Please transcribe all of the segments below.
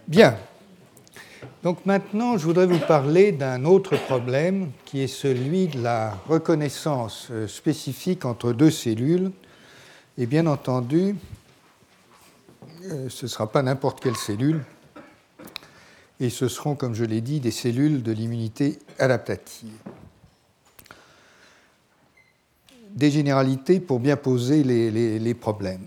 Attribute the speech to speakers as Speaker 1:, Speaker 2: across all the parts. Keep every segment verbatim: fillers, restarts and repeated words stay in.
Speaker 1: Bien. Donc maintenant, je voudrais vous parler d'un autre problème qui est celui de la reconnaissance spécifique entre deux cellules. Et bien entendu, ce ne sera pas n'importe quelle cellule, et ce seront, comme je l'ai dit, des cellules de l'immunité adaptative. Des généralités pour bien poser les, les, les problèmes.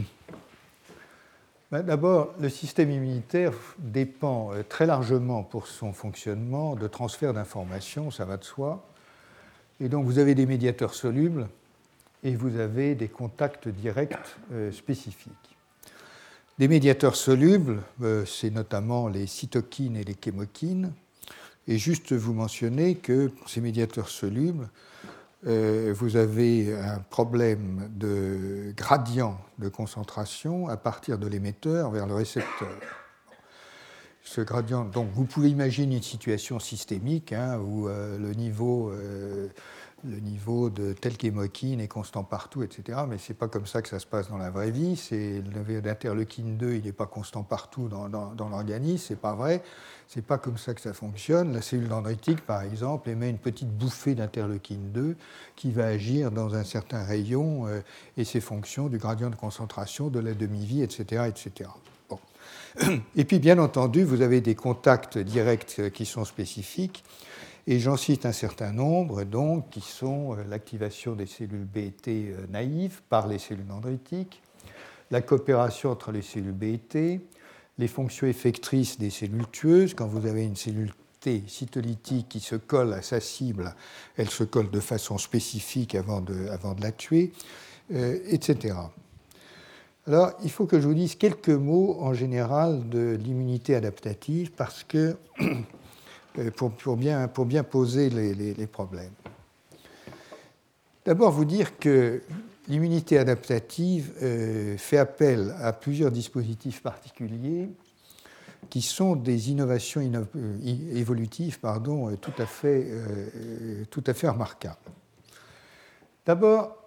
Speaker 1: D'abord, le système immunitaire dépend très largement pour son fonctionnement de transfert d'informations, ça va de soi. Et donc vous avez des médiateurs solubles et vous avez des contacts directs euh, spécifiques. Des médiateurs solubles, euh, c'est notamment les cytokines et les chémokines. Et juste vous mentionner que ces médiateurs solubles, Euh, vous avez un problème de gradient de concentration à partir de l'émetteur vers le récepteur. Ce gradient, donc vous pouvez imaginer une situation systémique hein, où euh, le, niveau, euh, le niveau de telle chémokine est constant partout, et cetera. Mais ce n'est pas comme ça que ça se passe dans la vraie vie. C'est, le niveau d'interleukine deux, il n'est pas constant partout dans, dans, dans l'organisme, ce n'est pas vrai. Ce n'est pas comme ça que ça fonctionne. La cellule dendritique, par exemple, émet une petite bouffée d'interleukine deux qui va agir dans un certain rayon euh, et ses fonctions du gradient de concentration, de la demi-vie, et cetera, et cetera. Bon. Et puis, bien entendu, vous avez des contacts directs qui sont spécifiques. Et j'en cite un certain nombre, donc, qui sont l'activation des cellules B T naïves par les cellules dendritiques, la coopération entre les cellules B T, les fonctions effectrices des cellules tueuses. Quand vous avez une cellule T cytolytique qui se colle à sa cible, elle se colle de façon spécifique avant de, avant de la tuer, euh, et cetera. Alors, il faut que je vous dise quelques mots en général de l'immunité adaptative parce que pour, pour, bien, pour bien poser les, les, les problèmes. D'abord, vous dire que l'immunité adaptative euh, fait appel à plusieurs dispositifs particuliers qui sont des innovations inno- euh, évolutives pardon, tout, à fait, euh, tout à fait remarquables. D'abord,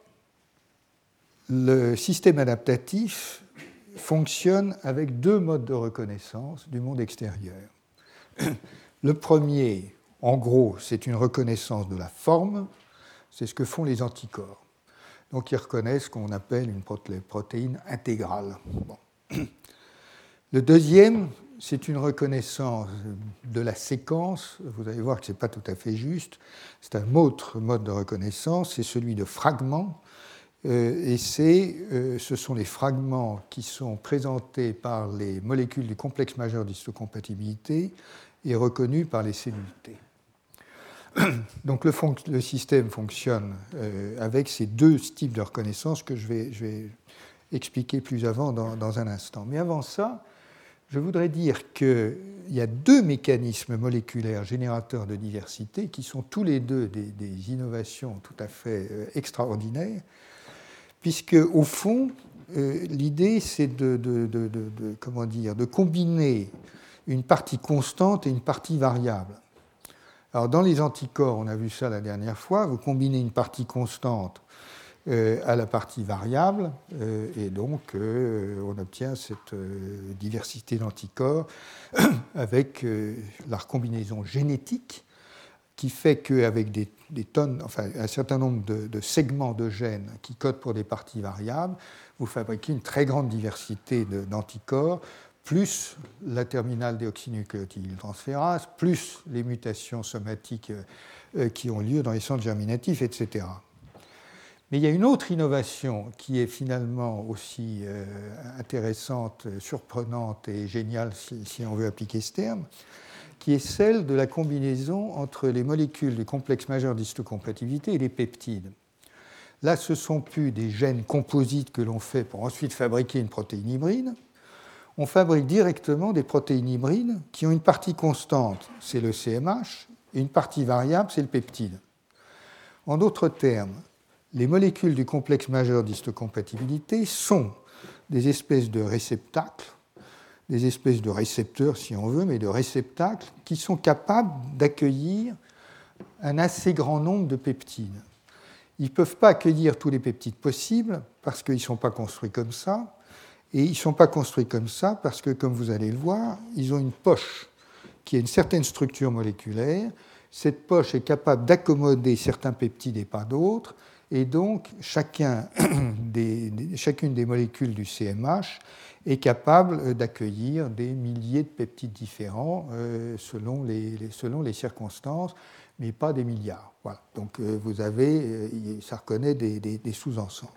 Speaker 1: le système adaptatif fonctionne avec deux modes de reconnaissance du monde extérieur. Le premier, en gros, c'est une reconnaissance de la forme, c'est ce que font les anticorps. Donc ils reconnaissent ce qu'on appelle une protéine intégrale. Bon. Le deuxième, c'est une reconnaissance de la séquence. Vous allez voir que ce n'est pas tout à fait juste. C'est un autre mode de reconnaissance, c'est celui de fragments. Euh, et c'est, euh, ce sont les fragments qui sont présentés par les molécules du complexe majeur d'histocompatibilité et reconnus par les cellules T. Donc le, fon- le système fonctionne euh, avec ces deux types de reconnaissance que je vais, je vais expliquer plus avant dans, dans un instant. Mais avant ça, je voudrais dire qu'il y a deux mécanismes moléculaires générateurs de diversité qui sont tous les deux des, des innovations tout à fait euh, extraordinaires, puisque au fond, euh, l'idée c'est de, de, de, de, de, comment dire, de combiner une partie constante et une partie variable. Alors, dans les anticorps, on a vu ça la dernière fois, vous combinez une partie constante euh, à la partie variable, euh, et donc euh, on obtient cette euh, diversité d'anticorps avec euh, la recombinaison génétique qui fait qu'avec des, des tonnes, enfin un certain nombre de, de segments de gènes qui codent pour des parties variables, vous fabriquez une très grande diversité de, d'anticorps, plus la terminale déoxynucléotidyltransférase, plus les mutations somatiques euh, qui ont lieu dans les centres germinatifs, et cetera. Mais il y a une autre innovation qui est finalement aussi euh, intéressante, surprenante et géniale, si, si on veut appliquer ce terme, qui est celle de la combinaison entre les molécules du complexe majeur d'histocompatibilité et les peptides. Là, ce ne sont plus des gènes composites que l'on fait pour ensuite fabriquer une protéine hybride. On fabrique directement des protéines hybrides qui ont une partie constante, c'est le C M H, et une partie variable, c'est le peptide. En d'autres termes, les molécules du complexe majeur d'histocompatibilité sont des espèces de réceptacles, des espèces de récepteurs, si on veut, mais de réceptacles qui sont capables d'accueillir un assez grand nombre de peptides. Ils ne peuvent pas accueillir tous les peptides possibles parce qu'ils ne sont pas construits comme ça. Et ils ne sont pas construits comme ça parce que, comme vous allez le voir, ils ont une poche qui a une certaine structure moléculaire. Cette poche est capable d'accommoder certains peptides et pas d'autres. Et donc, chacun des, des, chacune des molécules du C M H est capable d'accueillir des milliers de peptides différents euh, selon, les, les, selon les circonstances, mais pas des milliards. Voilà. Donc, euh, vous avez, euh, ça reconnaît des, des, des sous-ensembles.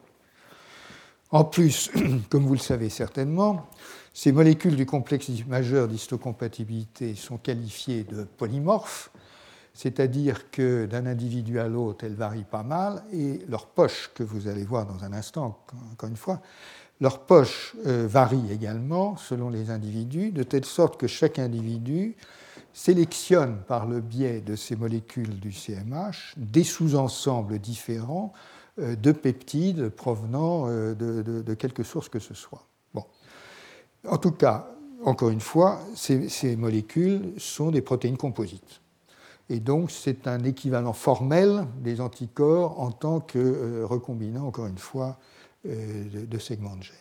Speaker 1: En plus, comme vous le savez certainement, ces molécules du complexe majeur d'histocompatibilité sont qualifiées de polymorphes, c'est-à-dire que d'un individu à l'autre, elles varient pas mal, et leur poche, que vous allez voir dans un instant, encore une fois, leur poche euh, varie également selon les individus, de telle sorte que chaque individu sélectionne par le biais de ces molécules du C M H des sous-ensembles différents euh, de peptides provenant euh, de, de, de quelque source que ce soit. Bon. En tout cas, encore une fois, ces, ces molécules sont des protéines composites. Et donc, c'est un équivalent formel des anticorps en tant que euh, recombinant, encore une fois, euh, de, de segments de gènes.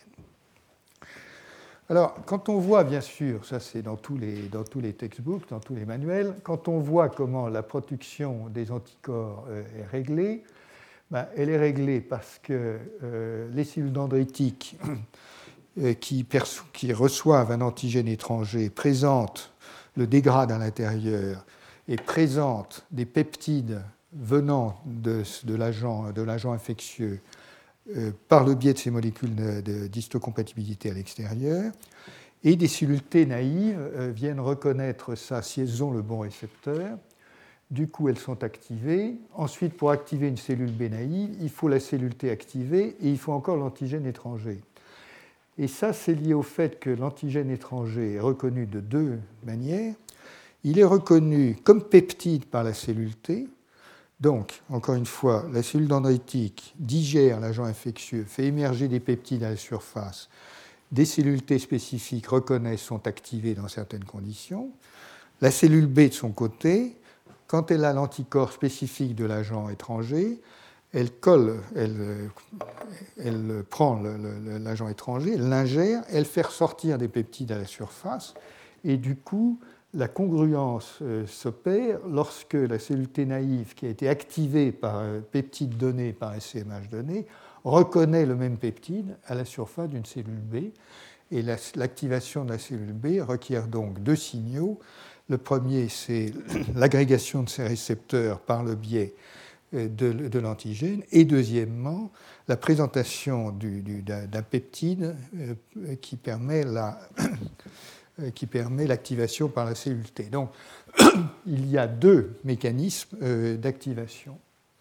Speaker 1: Alors, quand on voit, bien sûr, ça c'est dans tous les, dans tous les textbooks, dans tous les manuels, quand on voit comment la production des anticorps euh, est réglée, ben, elle est réglée parce que euh, les cellules dendritiques euh, qui, qui reçoivent un antigène étranger présentent, le dégradent à l'intérieur, et présente des peptides venant de, de l'agent, de l'agent infectieux euh, par le biais de ces molécules d'histocompatibilité à l'extérieur, et des cellules T naïves euh, viennent reconnaître ça si elles ont le bon récepteur. Du coup, elles sont activées. Ensuite, pour activer une cellule B naïve, il faut la cellule T activée et il faut encore l'antigène étranger. Et ça, c'est lié au fait que l'antigène étranger est reconnu de deux manières. Il est reconnu comme peptide par la cellule T. Donc, encore une fois, la cellule dendritique digère l'agent infectieux, fait émerger des peptides à la surface. Des cellules T spécifiques reconnaissent, sont activées dans certaines conditions. La cellule B, de son côté, quand elle a l'anticorps spécifique de l'agent étranger, elle colle, elle, elle prend le, le, l'agent étranger, elle l'ingère, elle fait ressortir des peptides à la surface, et du coup, la congruence euh, s'opère lorsque la cellule T naïve, qui a été activée par un peptide donné, par un C M H donné, reconnaît le même peptide à la surface d'une cellule B. Et la, l'activation de la cellule B requiert donc deux signaux. Le premier, c'est l'agrégation de ces récepteurs par le biais de, de l'antigène. Et deuxièmement, la présentation du, du, d'un, d'un peptide euh, qui permet la... qui permet l'activation par la cellule T. Donc, il y a deux mécanismes euh, d'activation.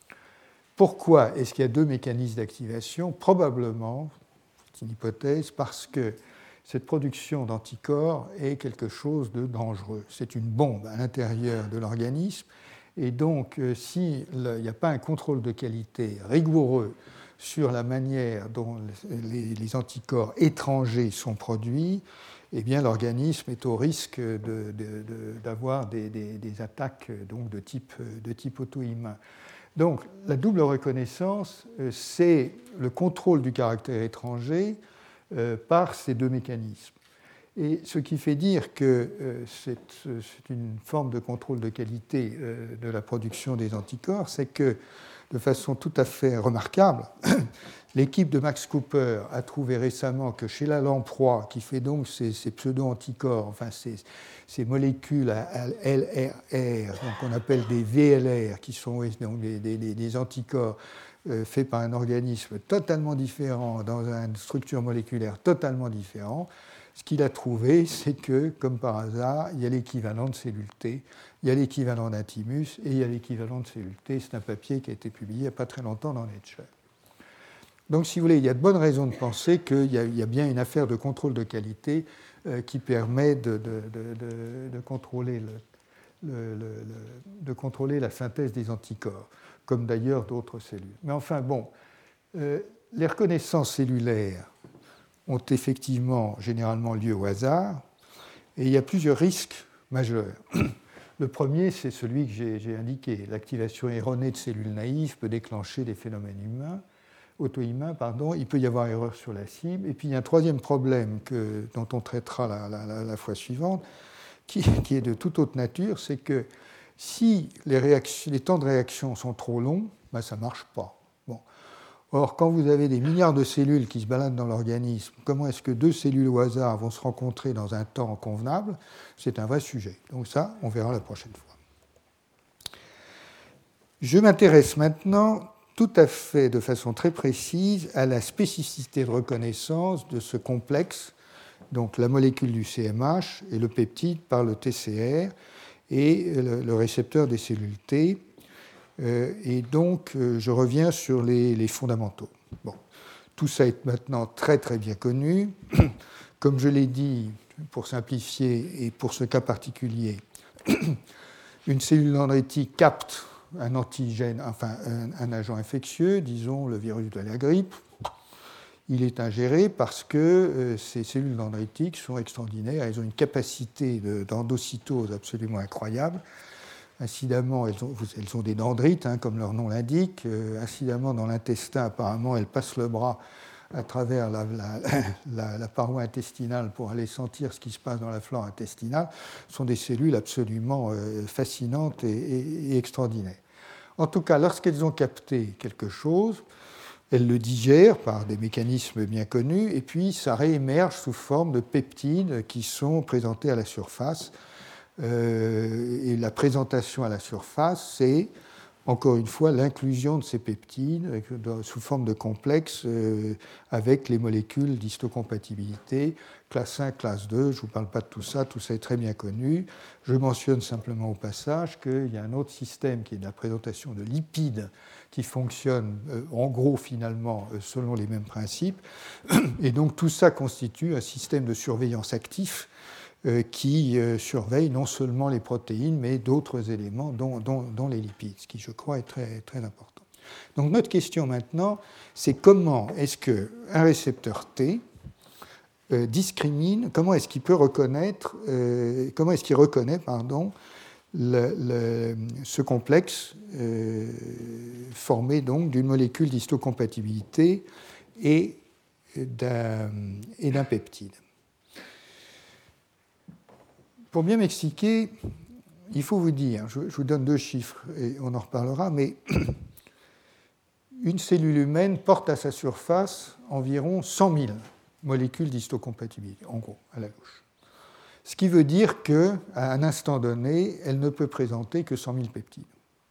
Speaker 1: Pourquoi est-ce qu'il y a deux mécanismes d'activation ? Probablement, c'est une hypothèse, parce que cette production d'anticorps est quelque chose de dangereux. C'est une bombe à l'intérieur de l'organisme, et donc, euh, s'il n'y a pas un contrôle de qualité rigoureux sur la manière dont les, les anticorps étrangers sont produits, eh bien, l'organisme est au risque de, de, de, d'avoir des, des, des attaques donc, de, type, de type auto-immun. Donc, la double reconnaissance, c'est le contrôle du caractère étranger euh, par ces deux mécanismes. Et ce qui fait dire que euh, c'est, c'est une forme de contrôle de qualité euh, de la production des anticorps, c'est que, de façon tout à fait remarquable, l'équipe de Max Cooper a trouvé récemment que chez la lamproie, qui fait donc ces, ces pseudo-anticorps, enfin ces, ces molécules à L R R, qu'on appelle des V L R, qui sont donc des, des, des anticorps euh, faits par un organisme totalement différent, dans une structure moléculaire totalement différente, ce qu'il a trouvé, c'est que, comme par hasard, il y a l'équivalent de cellule T, il y a l'équivalent d'un thymus et il y a l'équivalent de cellule T. C'est un papier qui a été publié il n'y a pas très longtemps dans Nature. Donc, si vous voulez, il y a de bonnes raisons de penser qu'il y a, il y a bien une affaire de contrôle de qualité euh, qui permet de, de, de, de, de, contrôler le, le, le, de contrôler la synthèse des anticorps, comme d'ailleurs d'autres cellules. Mais enfin, bon, euh, les reconnaissances cellulaires ont effectivement généralement lieu au hasard, et il y a plusieurs risques majeurs. Le premier, c'est celui que j'ai, j'ai indiqué. L'activation erronée de cellules naïves peut déclencher des phénomènes humains. auto-immun, pardon, il peut y avoir erreur sur la cible. Et puis il y a un troisième problème que, dont on traitera la, la, la fois suivante, qui, qui est de toute autre nature, c'est que si les, réactions, les temps de réaction sont trop longs, ben ça ne marche pas. Bon. Or, quand vous avez des milliards de cellules qui se baladent dans l'organisme, comment est-ce que deux cellules au hasard vont se rencontrer dans un temps convenable? C'est un vrai sujet. Donc ça, on verra la prochaine fois. Je m'intéresse maintenant tout à fait de façon très précise à la spécificité de reconnaissance de ce complexe, donc la molécule du C M H et le peptide par le T C R et le, le récepteur des cellules T. Euh, et donc, euh, je reviens sur les, les fondamentaux. Bon. Tout ça est maintenant très très bien connu. Comme je l'ai dit, pour simplifier et pour ce cas particulier, une cellule dendritique capte un antigène, enfin un, un agent infectieux, disons le virus de la grippe. Il est ingéré parce que euh, ces cellules dendritiques sont extraordinaires, elles ont une capacité de, d'endocytose absolument incroyable. Incidemment, elles ont, elles ont des dendrites, hein, comme leur nom l'indique. Euh, incidemment, dans l'intestin, apparemment, elles passent le bras à travers la, la, la, la paroi intestinale pour aller sentir ce qui se passe dans la flore intestinale. Ce sont des cellules absolument euh, fascinantes et, et, et extraordinaires. En tout cas, lorsqu'elles ont capté quelque chose, elles le digèrent par des mécanismes bien connus, et puis ça réémerge sous forme de peptides qui sont présentés à la surface. Euh, et la présentation à la surface, c'est encore une fois l'inclusion de ces peptides sous forme de complexes euh, avec les molécules d'histocompatibilité, classe un, classe deux. Je ne vous parle pas de tout ça, tout ça est très bien connu. Je mentionne simplement au passage qu'il y a un autre système qui est de la présentation de lipides qui fonctionne euh, en gros finalement euh, selon les mêmes principes. Et donc tout ça constitue un système de surveillance actif Euh, qui euh, surveille non seulement les protéines, mais d'autres éléments, dont, dont, dont les lipides, ce qui, je crois, est très, très important. Donc notre question maintenant, c'est comment est-ce qu'un récepteur T euh, discrimine, comment est-ce qu'il peut reconnaître, euh, comment est-ce qu'il reconnaît, pardon, le, le, ce complexe euh, formé donc d'une molécule d'histocompatibilité et d'un, et d'un peptide. Pour bien m'expliquer, il faut vous dire, je vous donne deux chiffres et on en reparlera, mais une cellule humaine porte à sa surface environ cent mille molécules d'histocompatibilité, en gros, à la louche. Ce qui veut dire qu'à un instant donné, elle ne peut présenter que cent mille peptides.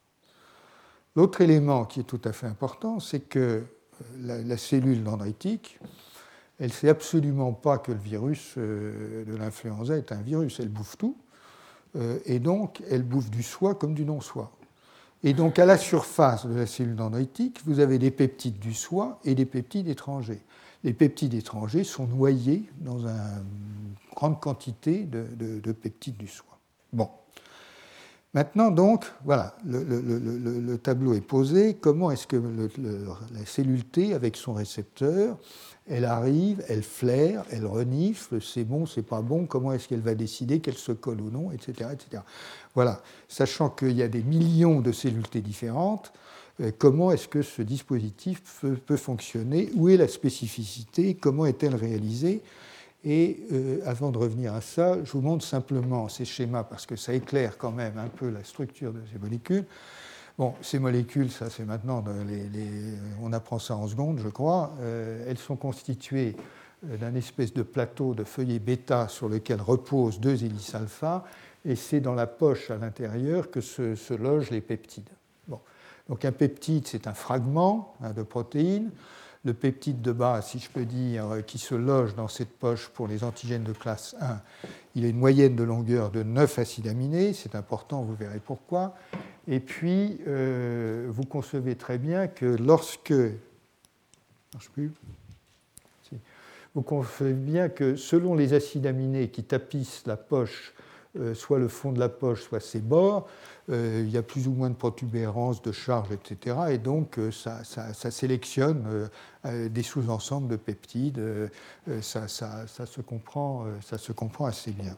Speaker 1: L'autre élément qui est tout à fait important, c'est que la, la cellule dendritique, elle ne sait absolument pas que le virus de l'influenza est un virus. Elle bouffe tout, et donc elle bouffe du soi comme du non-soi. Et donc à la surface de la cellule dendritique, vous avez des peptides du soi et des peptides étrangers. Les peptides étrangers sont noyés dans une grande quantité de, de, de peptides du soi. Bon. Maintenant, donc, voilà, le, le, le, le tableau est posé. Comment est-ce que le, le, la cellule T, avec son récepteur, elle arrive, elle flaire, elle renifle, c'est bon, c'est pas bon, comment est-ce qu'elle va décider qu'elle se colle ou non, et cetera, et cetera. Voilà, sachant qu'il y a des millions de cellules T différentes, euh, comment est-ce que ce dispositif peut, peut fonctionner? Où est la spécificité? Comment est-elle réalisée? Et euh, avant de revenir à ça, je vous montre simplement ces schémas parce que ça éclaire quand même un peu la structure de ces molécules. Bon, ces molécules, ça c'est maintenant, les, les, on apprend ça en secondes, je crois. Euh, elles sont constituées d'un espèce de plateau de feuillet bêta sur lequel reposent deux hélices alpha, et c'est dans la poche à l'intérieur que se, se logent les peptides. Bon. Donc un peptide, c'est un fragment hein, de protéines. Le peptide de base, si je peux dire, qui se loge dans cette poche pour les antigènes de classe un, il a une moyenne de longueur de neuf acides aminés, c'est important, vous verrez pourquoi. Et puis, euh, vous concevez très bien que lorsque... Marche plus. Si. Vous concevez bien que selon les acides aminés qui tapissent la poche, euh, soit le fond de la poche, soit ses bords, euh, il y a plus ou moins de protubérances, de charges, et cetera. Et donc, euh, ça, ça, ça sélectionne euh, des sous-ensembles de peptides. Euh, ça, ça, ça, se comprend, euh, ça se comprend assez bien.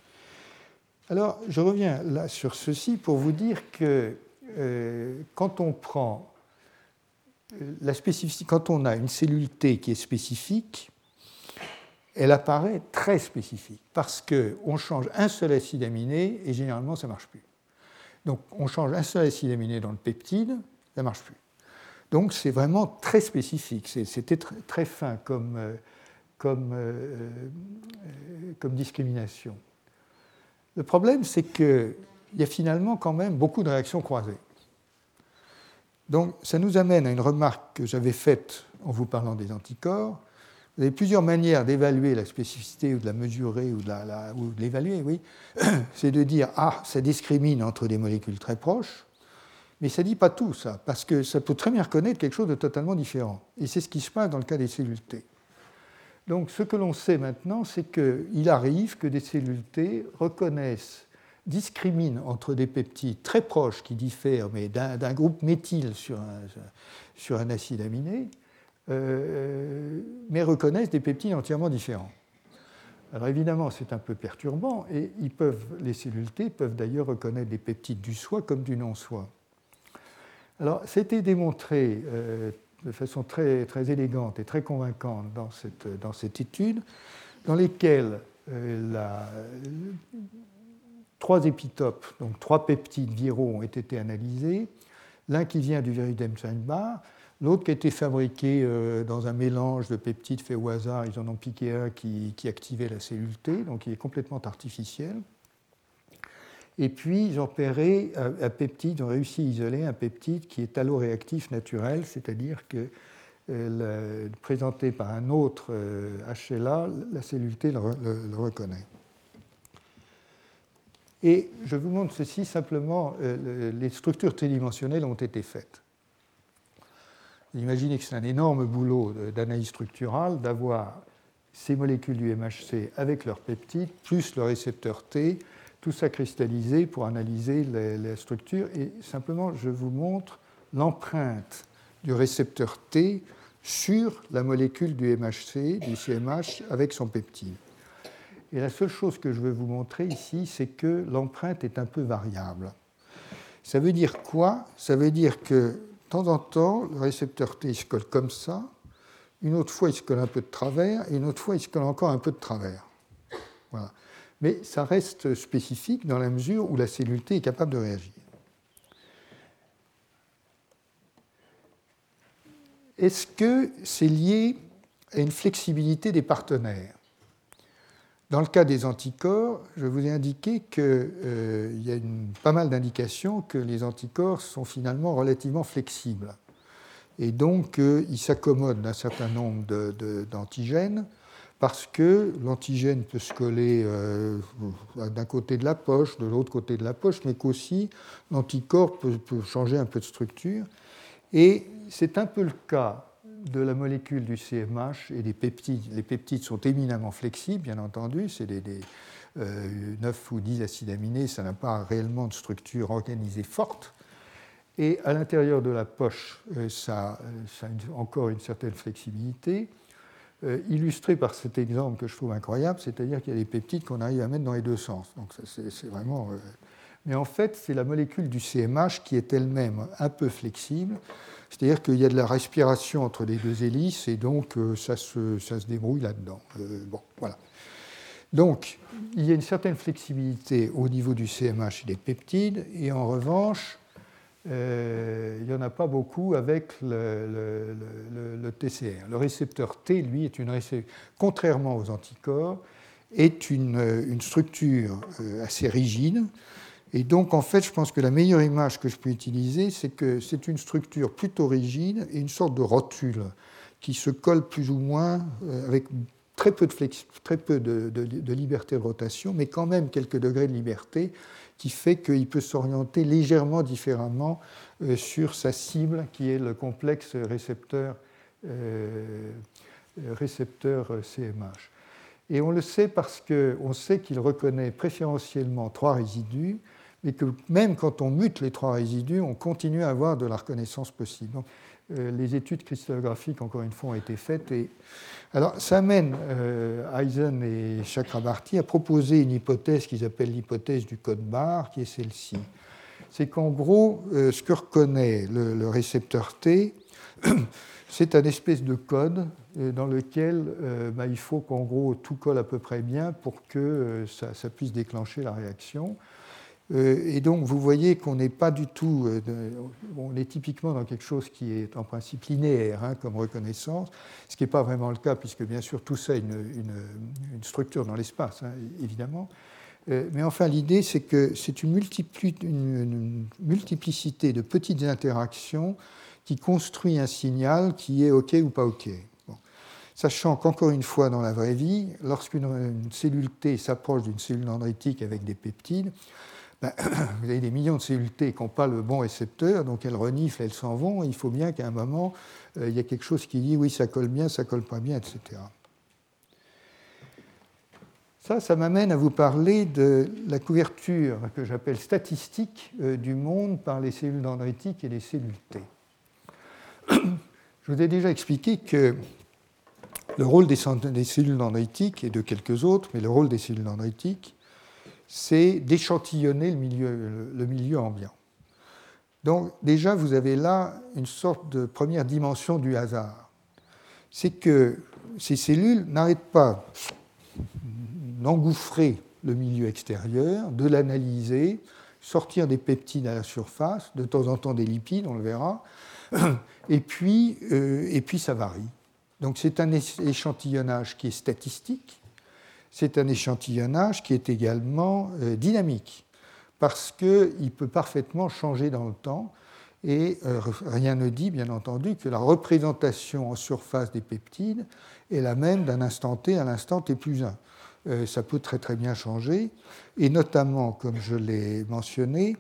Speaker 1: Alors, je reviens là sur ceci pour vous dire que euh, quand on prend la spécificité, quand on a une cellule T qui est spécifique, elle apparaît très spécifique parce qu'on change un seul acide aminé et généralement ça ne marche plus. Donc on change un seul acide aminé dans le peptide, ça ne marche plus. Donc c'est vraiment très spécifique, c'était très fin comme, comme, euh, comme discrimination. Le problème, c'est qu'il y a finalement quand même beaucoup de réactions croisées. Donc ça nous amène à une remarque que j'avais faite en vous parlant des anticorps. Vous avez plusieurs manières d'évaluer la spécificité ou de la mesurer ou de, la, la, ou de l'évaluer, oui. C'est de dire, ah, ça discrimine entre des molécules très proches, mais ça ne dit pas tout, ça, parce que ça peut très bien reconnaître quelque chose de totalement différent. Et c'est ce qui se passe dans le cas des cellules T. Donc ce que l'on sait maintenant, c'est qu'il arrive que des cellules T reconnaissent, discriminent entre des peptides très proches qui diffèrent, mais d'un, d'un groupe méthyle sur un, sur un acide aminé, Euh, mais reconnaissent des peptides entièrement différents. Alors évidemment, c'est un peu perturbant, et ils peuvent, les cellules T peuvent d'ailleurs reconnaître des peptides du soi comme du non-soi. Alors, c'était démontré euh, de façon très, très élégante et très convaincante dans cette, dans cette étude, dans lesquelles euh, la, trois épitopes, donc trois peptides viraux ont été analysés, l'un qui vient du virus d'Epstein-Barr, l'autre qui a été fabriqué dans un mélange de peptides fait au hasard, ils en ont piqué un qui, qui activait la cellule T, donc il est complètement artificiel. Et puis ils ont repéré un peptide, ils ont réussi à isoler un peptide qui est alloréactif naturel, c'est-à-dire que euh, le, présenté par un autre euh, H L A, la cellule T le, le, le reconnaît. Et je vous montre ceci simplement, euh, les structures tridimensionnelles ont été faites. Imaginez que c'est un énorme boulot d'analyse structurale d'avoir ces molécules du M H C avec leurs peptides, plus le récepteur T, tout ça cristallisé pour analyser les, les structures. Et simplement, je vous montre l'empreinte du récepteur T sur la molécule du M H C, du C M H, avec son peptide. Et la seule chose que je veux vous montrer ici, c'est que l'empreinte est un peu variable. Ça veut dire quoi? Ça veut dire que de temps en temps, le récepteur T il se colle comme ça, une autre fois il se colle un peu de travers, et une autre fois il se colle encore un peu de travers. Voilà. Mais ça reste spécifique dans la mesure où la cellule T est capable de réagir. Est-ce que c'est lié à une flexibilité des partenaires? Dans le cas des anticorps, je vous ai indiqué qu'il euh, y a une, pas mal d'indications que les anticorps sont finalement relativement flexibles. Et donc, euh, ils s'accommodent d'un certain nombre de, de, d'antigènes parce que l'antigène peut se coller euh, d'un côté de la poche, de l'autre côté de la poche, mais qu'aussi l'anticorps peut, peut changer un peu de structure. Et c'est un peu le cas de la molécule du C M H et des peptides. Les peptides sont éminemment flexibles, bien entendu, c'est des, des euh, neuf ou dix acides aminés, ça n'a pas réellement de structure organisée forte. Et à l'intérieur de la poche, euh, ça, ça a une, encore une certaine flexibilité, euh, illustrée par cet exemple que je trouve incroyable, c'est-à-dire qu'il y a des peptides qu'on arrive à mettre dans les deux sens. Donc ça, c'est, c'est vraiment... Euh... Mais en fait, c'est la molécule du C M H qui est elle-même un peu flexible. C'est-à-dire qu'il y a de la respiration entre les deux hélices et donc euh, ça, se, ça se débrouille là-dedans. Euh, bon, voilà. Donc, il y a une certaine flexibilité au niveau du C M H et des peptides, et en revanche, euh, il n'y en a pas beaucoup avec le, le, le, le T C R. Le récepteur T, lui, est une récepteur, contrairement aux anticorps, est une, une structure assez rigide. Et donc, en fait, je pense que la meilleure image que je peux utiliser, c'est que c'est une structure plutôt rigide et une sorte de rotule qui se colle plus ou moins avec très peu de, flex, très peu de, de, de liberté de rotation, mais quand même quelques degrés de liberté, qui fait qu'il peut s'orienter légèrement différemment euh, sur sa cible, qui est le complexe récepteur, euh, récepteur C M H. Et on le sait parce qu'on sait qu'il reconnaît préférentiellement trois résidus, mais que même quand on mute les trois résidus, on continue à avoir de la reconnaissance possible. Donc, euh, les études cristallographiques, encore une fois, ont été faites. Et... Alors, ça amène euh, Eisen et Chakrabarty à proposer une hypothèse qu'ils appellent l'hypothèse du code barre, qui est celle-ci. c'est qu'en gros, euh, ce que reconnaît le, le récepteur T, c'est un espèce de code euh, dans lequel euh, bah, il faut qu'en gros tout colle à peu près bien pour que euh, ça, ça puisse déclencher la réaction. Euh, et donc vous voyez qu'on n'est pas du tout, euh, de, on est typiquement dans quelque chose qui est en principe linéaire hein, comme reconnaissance, ce qui n'est pas vraiment le cas puisque bien sûr tout ça a une, une, une structure dans l'espace, hein, évidemment. Euh, mais enfin l'idée c'est que c'est une, multipli, une, une multiplicité de petites interactions qui construit un signal qui est OK ou pas OK. Bon. Sachant qu'encore une fois dans la vraie vie, lorsqu'une une cellule T s'approche d'une cellule dendritique avec des peptides, ben, vous avez des millions de cellules T qui n'ont pas le bon récepteur, donc elles reniflent, elles s'en vont, et il faut bien qu'à un moment, euh, il y a quelque chose qui dit oui, ça colle bien, ça colle pas bien, et cetera. Ça, ça m'amène à vous parler de la couverture que j'appelle statistique euh, du monde par les cellules dendritiques et les cellules T. Je vous ai déjà expliqué que le rôle des, des cellules dendritiques et de quelques autres, mais le rôle des cellules dendritiques, c'est d'échantillonner le milieu, le milieu ambiant. Donc déjà, vous avez là une sorte de première dimension du hasard. C'est que ces cellules n'arrêtent pas d'engouffrer le milieu extérieur, de l'analyser, sortir des peptides à la surface, de temps en temps des lipides, on le verra, et puis, euh, et puis ça varie. Donc c'est un échantillonnage qui est statistique, c'est un échantillonnage qui est également euh, dynamique, parce qu'il peut parfaitement changer dans le temps, et euh, rien ne dit, bien entendu, que la représentation en surface des peptides est la même d'un instant T à l'instant T plus un. Euh, ça peut très très bien changer, et notamment, comme je l'ai mentionné,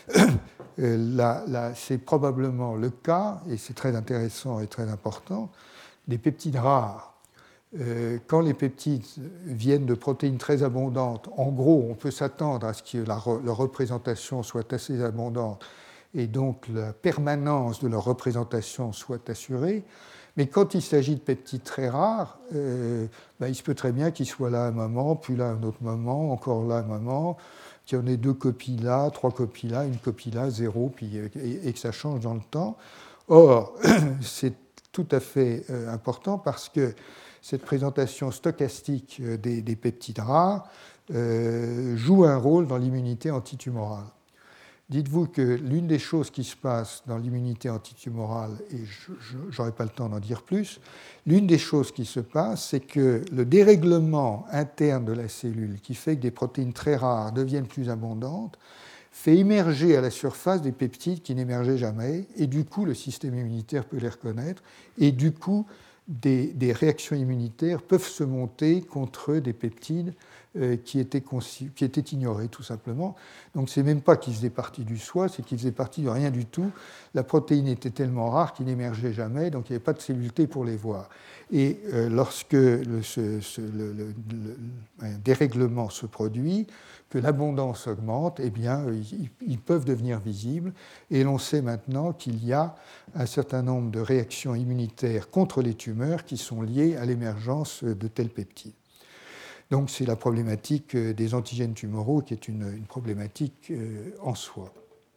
Speaker 1: euh, là, là, c'est probablement le cas, et c'est très intéressant et très important, des peptides rares. Euh, quand les peptides viennent de protéines très abondantes, en gros, on peut s'attendre à ce que la re, leur représentation soit assez abondante et donc la permanence de leur représentation soit assurée. Mais quand il s'agit de peptides très rares, euh, ben, il se peut très bien qu'ils soient là un moment, puis là un autre moment, encore là un moment, qu'il y en ait deux copies là, trois copies là, une copie là, zéro, puis, et, et que ça change dans le temps. Or, c'est tout à fait euh, important parce que cette présentation stochastique des, des peptides rares euh, joue un rôle dans l'immunité antitumorale. Dites-vous que l'une des choses qui se passe dans l'immunité antitumorale, et je n'aurai pas le temps d'en dire plus, l'une des choses qui se passe, c'est que le dérèglement interne de la cellule, qui fait que des protéines très rares deviennent plus abondantes, fait émerger à la surface des peptides qui n'émergeaient jamais, et du coup, le système immunitaire peut les reconnaître, et du coup, Des, des réactions immunitaires peuvent se monter contre des peptides euh, qui, étaient conçus, qui étaient ignorés, tout simplement. Donc, ce n'est même pas qu'ils faisaient partie du soi, c'est qu'ils faisaient partie de rien du tout. La protéine était tellement rare qu'il n'émergeait jamais, donc il n'y avait pas de cellules T pour les voir. Et euh, lorsque le, ce, ce, le, le, le, un dérèglement se produit, que l'abondance augmente, eh bien, ils, ils peuvent devenir visibles. Et l'on sait maintenant qu'il y a un certain nombre de réactions immunitaires contre les tumeurs qui sont liées à l'émergence de tels peptides. Donc c'est la problématique des antigènes tumoraux qui est une, une problématique en soi.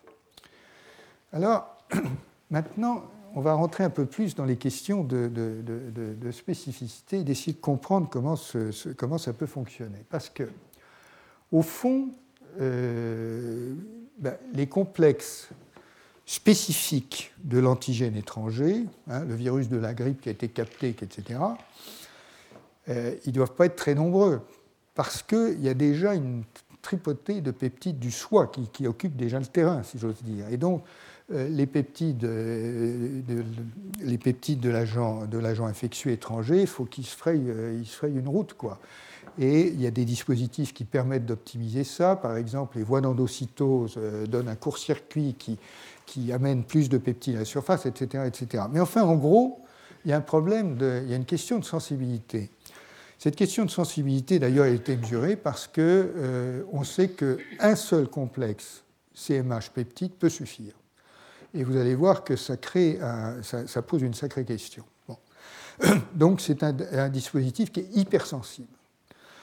Speaker 1: Alors, maintenant, on va rentrer un peu plus dans les questions de, de, de, de spécificité et d'essayer de comprendre comment, ce, ce, comment ça peut fonctionner. Parce que, au fond, euh, ben, les complexes spécifiques de l'antigène étranger, hein, le virus de la grippe qui a été capté, et cetera, euh, ils ne doivent pas être très nombreux, parce qu'il y a déjà une tripotée de peptides du soi qui, qui occupent déjà le terrain, si j'ose dire. Et donc, euh, les peptides, euh, de, les peptides de l'agent, de l'agent infectieux étranger, il faut qu'ils se frayent, euh, ils se frayent une route, quoi. Et il y a des dispositifs qui permettent d'optimiser ça. Par exemple, les voies d'endocytose euh, donnent un court-circuit qui, qui amène plus de peptides à la surface, et cetera, et cetera. Mais enfin, en gros, il y a un problème, de, il y a une question de sensibilité. Cette question de sensibilité, d'ailleurs, a été mesurée parce qu'on euh, sait qu'un seul complexe C M H peptide peut suffire. Et vous allez voir que ça, crée un, ça, ça pose une sacrée question. Bon. Donc, c'est un, un dispositif qui est hypersensible.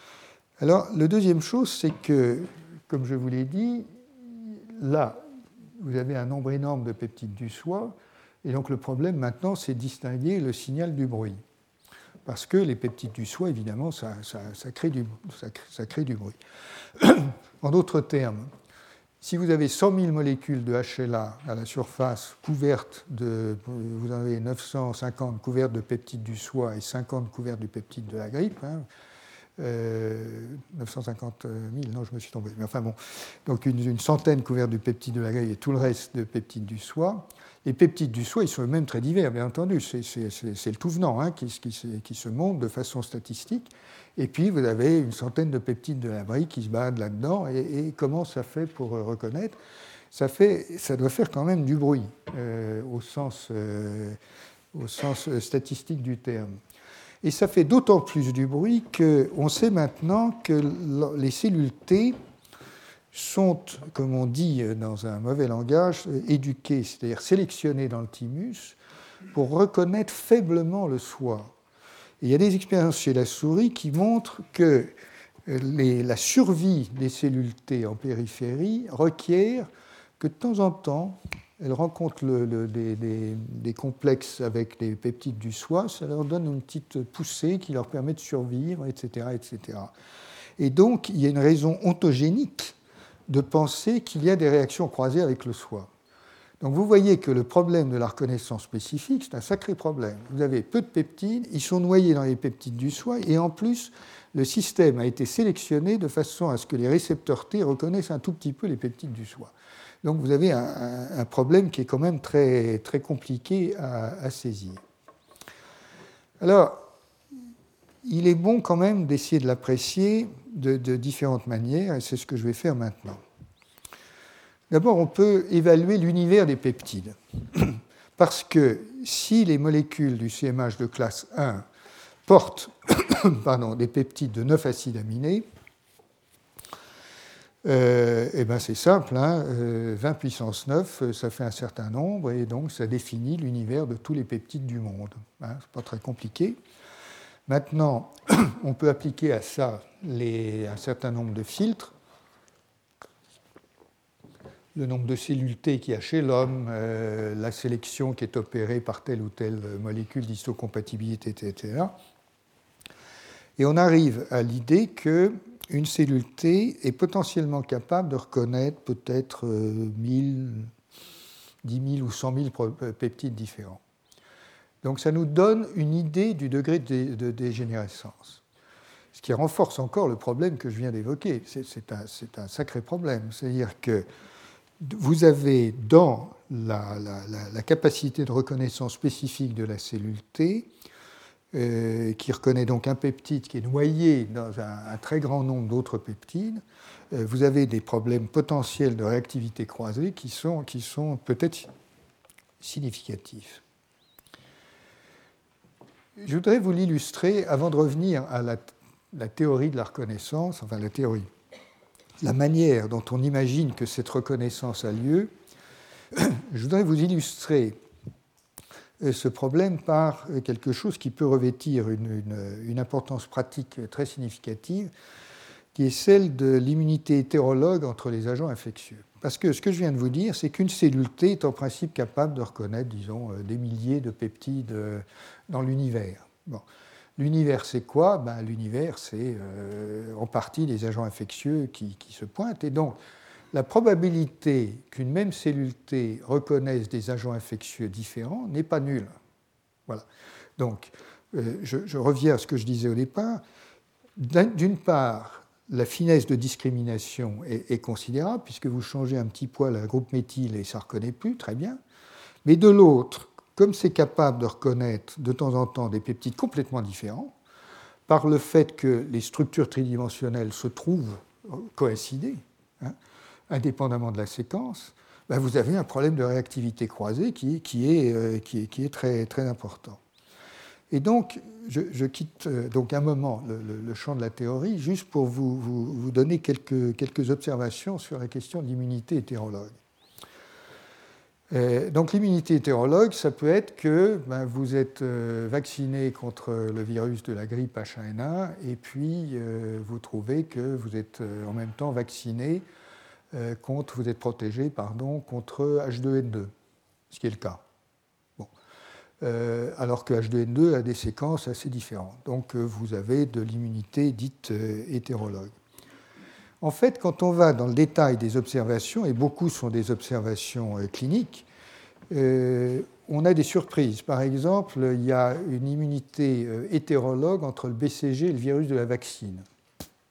Speaker 1: Alors, la deuxième chose, c'est que, comme je vous l'ai dit, là, vous avez un nombre énorme de peptides du soie, et donc le problème maintenant, c'est de distinguer le signal du bruit. Parce que les peptides du soie, évidemment, ça, ça, ça, crée, du, ça, ça crée du bruit. En d'autres termes, si vous avez cent mille molécules de H L A à la surface couvertes de, vous avez neuf cent cinquante couvertes de peptides du soie et cinquante couvertes du peptide de la grippe, hein, euh, neuf cent cinquante mille, non, je me suis tombé, mais enfin bon, donc une, une centaine couvertes du peptide de la grippe et tout le reste de peptides du soie. Les peptides du soie, ils sont eux-mêmes très divers, bien entendu, c'est, c'est, c'est, c'est le tout venant hein, qui, qui, qui se montre de façon statistique. Et puis, vous avez une centaine de peptides de la brique qui se baladent là-dedans. Et, et comment ça fait pour reconnaître ça, fait, ça doit faire quand même du bruit, euh, au, sens, euh, au sens statistique du terme. Et ça fait d'autant plus du bruit qu'on sait maintenant que les cellules T sont, comme on dit dans un mauvais langage, éduquées, c'est-à-dire sélectionnées dans le thymus, pour reconnaître faiblement le soie. Et il y a des expériences chez la souris qui montrent que les, la survie des cellules T en périphérie requiert que de temps en temps, elles rencontrent le, le, des, des, des complexes avec les peptides du soie, ça leur donne une petite poussée qui leur permet de survivre, et cetera, et cetera. Et donc, il y a une raison ontogénique de penser qu'il y a des réactions croisées avec le soie. Donc vous voyez que le problème de la reconnaissance spécifique, c'est un sacré problème. Vous avez peu de peptides, ils sont noyés dans les peptides du soie, et en plus, le système a été sélectionné de façon à ce que les récepteurs T reconnaissent un tout petit peu les peptides du soie. Donc vous avez un, un, un problème qui est quand même très, très compliqué à, à saisir. Alors, il est bon quand même d'essayer de l'apprécier de, de différentes manières, et c'est ce que je vais faire maintenant. D'abord, on peut évaluer l'univers des peptides. Parce que si les molécules du C M H de classe un portent pardon, des peptides de neuf acides aminés, euh, et ben c'est simple, hein, euh, vingt puissance neuf, ça fait un certain nombre, et donc ça définit l'univers de tous les peptides du monde. Hein, c'est pas très compliqué. Maintenant, on peut appliquer à ça les, un certain nombre de filtres. Le nombre de cellules T qu'il y a chez l'homme, euh, la sélection qui est opérée par telle ou telle molécule d'histocompatibilité, et cetera. Et on arrive à l'idée qu'une cellule T est potentiellement capable de reconnaître peut-être euh, mille, dix mille ou cent mille peptides différents. Donc ça nous donne une idée du degré de, de dégénérescence. Ce qui renforce encore le problème que je viens d'évoquer. C'est, c'est, un, c'est un sacré problème. C'est-à-dire que vous avez dans la, la, la, la capacité de reconnaissance spécifique de la cellule T, euh, qui reconnaît donc un peptide qui est noyé dans un, un très grand nombre d'autres peptides, euh, vous avez des problèmes potentiels de réactivité croisée qui sont, qui sont peut-être significatifs. Je voudrais vous l'illustrer avant de revenir à la, la théorie de la reconnaissance, enfin la théorie. La manière dont on imagine que cette reconnaissance a lieu, je voudrais vous illustrer ce problème par quelque chose qui peut revêtir une, une, une importance pratique très significative, qui est celle de l'immunité hétérologue entre les agents infectieux. Parce que ce que je viens de vous dire, c'est qu'une cellule T est en principe capable de reconnaître, disons, des milliers de peptides dans l'univers. Bon. L'univers, c'est quoi? Ben, l'univers, c'est euh, en partie les agents infectieux qui, qui se pointent. Et donc, la probabilité qu'une même cellule T reconnaisse des agents infectieux différents n'est pas nulle. Voilà. Donc, euh, je, je reviens à ce que je disais au départ. D'une part, la finesse de discrimination est, est considérable, puisque vous changez un petit poil à un groupe méthyle et ça ne reconnaît plus, très bien. Mais de l'autre, comme c'est capable de reconnaître de temps en temps des peptides complètement différents, par le fait que les structures tridimensionnelles se trouvent coïncidées, hein, indépendamment de la séquence, ben vous avez un problème de réactivité croisée qui, qui, est, euh, qui, est, qui est très, très important. Et donc, je, je quitte euh, donc un moment le, le, le champ de la théorie, juste pour vous, vous, vous donner quelques, quelques observations sur la question de l'immunité hétérologue. Donc l'immunité hétérologue, ça peut être que ben, vous êtes euh, vacciné contre le virus de la grippe H un N un et puis euh, vous trouvez que vous êtes euh, en même temps vacciné euh, contre, vous êtes protégé pardon, contre H deux N deux, ce qui est le cas. Bon. Euh, alors que H deux N deux a des séquences assez différentes. Donc euh, vous avez de l'immunité dite euh, hétérologue. En fait, quand on va dans le détail des observations, et beaucoup sont des observations euh, cliniques, euh, on a des surprises. Par exemple, il y a une immunité euh, hétérologue entre le B C G et le virus de la vaccine. Pourquoi ?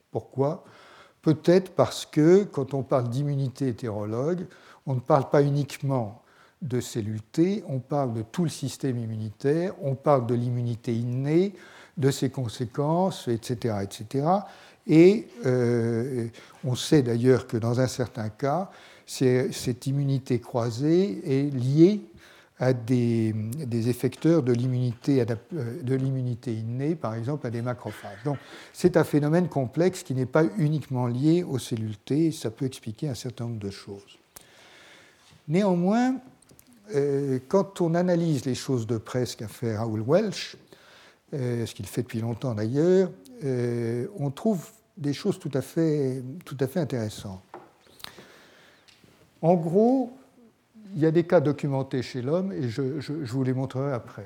Speaker 1: Peut-être parce que quand on parle d'immunité hétérologue, on ne parle pas uniquement de cellules T, on parle de tout le système immunitaire, on parle de l'immunité innée, de ses conséquences, et cetera, et cetera. Et euh, on sait d'ailleurs que dans un certain cas, cette immunité croisée est liée à des, des effecteurs de l'immunité, de l'immunité innée, par exemple à des macrophages. Donc c'est un phénomène complexe qui n'est pas uniquement lié aux cellules T, ça peut expliquer un certain nombre de choses. Néanmoins, euh, quand on analyse les choses de près, ce qu'a fait Raoul Welch, euh, ce qu'il fait depuis longtemps d'ailleurs, euh, on trouve des choses tout à fait, tout à fait intéressantes. En gros, il y a des cas documentés chez l'homme et je, je, je vous les montrerai après.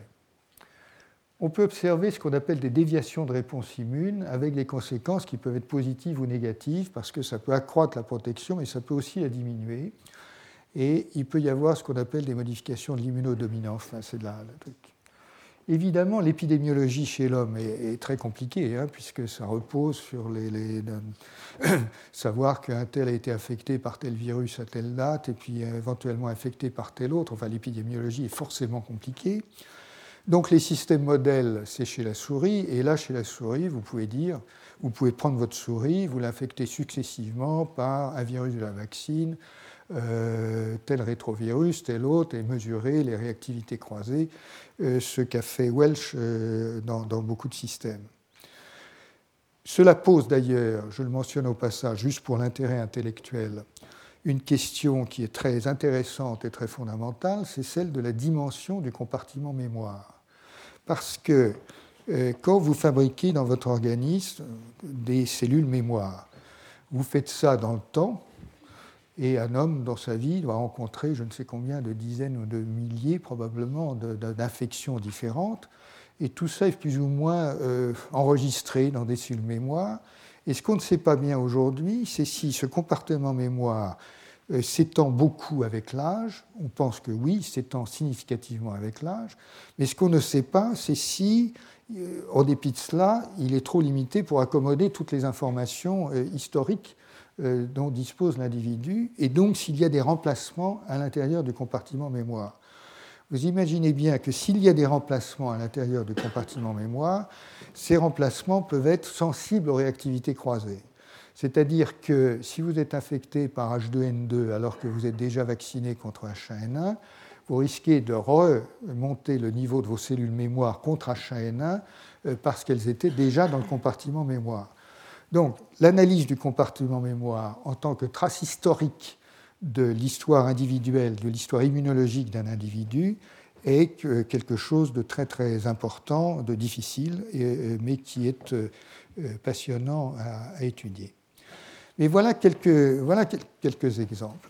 Speaker 1: On peut observer ce qu'on appelle des déviations de réponse immune avec des conséquences qui peuvent être positives ou négatives parce que ça peut accroître la protection mais ça peut aussi la diminuer. Et il peut y avoir ce qu'on appelle des modifications de l'immunodominance. Enfin, c'est de la, la truc. Évidemment, l'épidémiologie chez l'homme est, est très compliquée, hein, puisque ça repose sur les, les, euh, savoir qu'un tel a été affecté par tel virus à telle date, et puis éventuellement infecté par tel autre. Enfin, l'épidémiologie est forcément compliquée. Donc, les systèmes modèles, c'est chez la souris, et là, chez la souris, vous pouvez dire, vous pouvez prendre votre souris, vous l'infectez successivement par un virus de la vaccine, Euh, tel rétrovirus, tel autre, et mesurer les réactivités croisées, euh, ce qu'a fait Welch euh, dans, dans beaucoup de systèmes. Cela pose d'ailleurs, je le mentionne au passage, juste pour l'intérêt intellectuel, une question qui est très intéressante et très fondamentale, c'est celle de la dimension du compartiment mémoire. Parce que euh, quand vous fabriquez dans votre organisme des cellules mémoire, vous faites ça dans le temps. Et un homme, dans sa vie, doit rencontrer je ne sais combien de dizaines ou de milliers, probablement, de, de, d'infections différentes. Et tout ça est plus ou moins euh, enregistré dans des cellules mémoire. Et ce qu'on ne sait pas bien aujourd'hui, c'est si ce compartiment mémoire euh, s'étend beaucoup avec l'âge. On pense que oui, il s'étend significativement avec l'âge. Mais ce qu'on ne sait pas, c'est si, euh, en dépit de cela, il est trop limité pour accommoder toutes les informations euh, historiques dont dispose l'individu, et donc s'il y a des remplacements à l'intérieur du compartiment mémoire. Vous imaginez bien que s'il y a des remplacements à l'intérieur du compartiment mémoire, ces remplacements peuvent être sensibles aux réactivités croisées. C'est-à-dire que si vous êtes infecté par H deux N deux alors que vous êtes déjà vacciné contre H un N un, vous risquez de remonter le niveau de vos cellules mémoire contre H un N un parce qu'elles étaient déjà dans le compartiment mémoire. Donc, l'analyse du compartiment mémoire en tant que trace historique de l'histoire individuelle, de l'histoire immunologique d'un individu, est quelque chose de très très important, de difficile, mais qui est passionnant à, à étudier. Mais voilà quelques, voilà quelques exemples.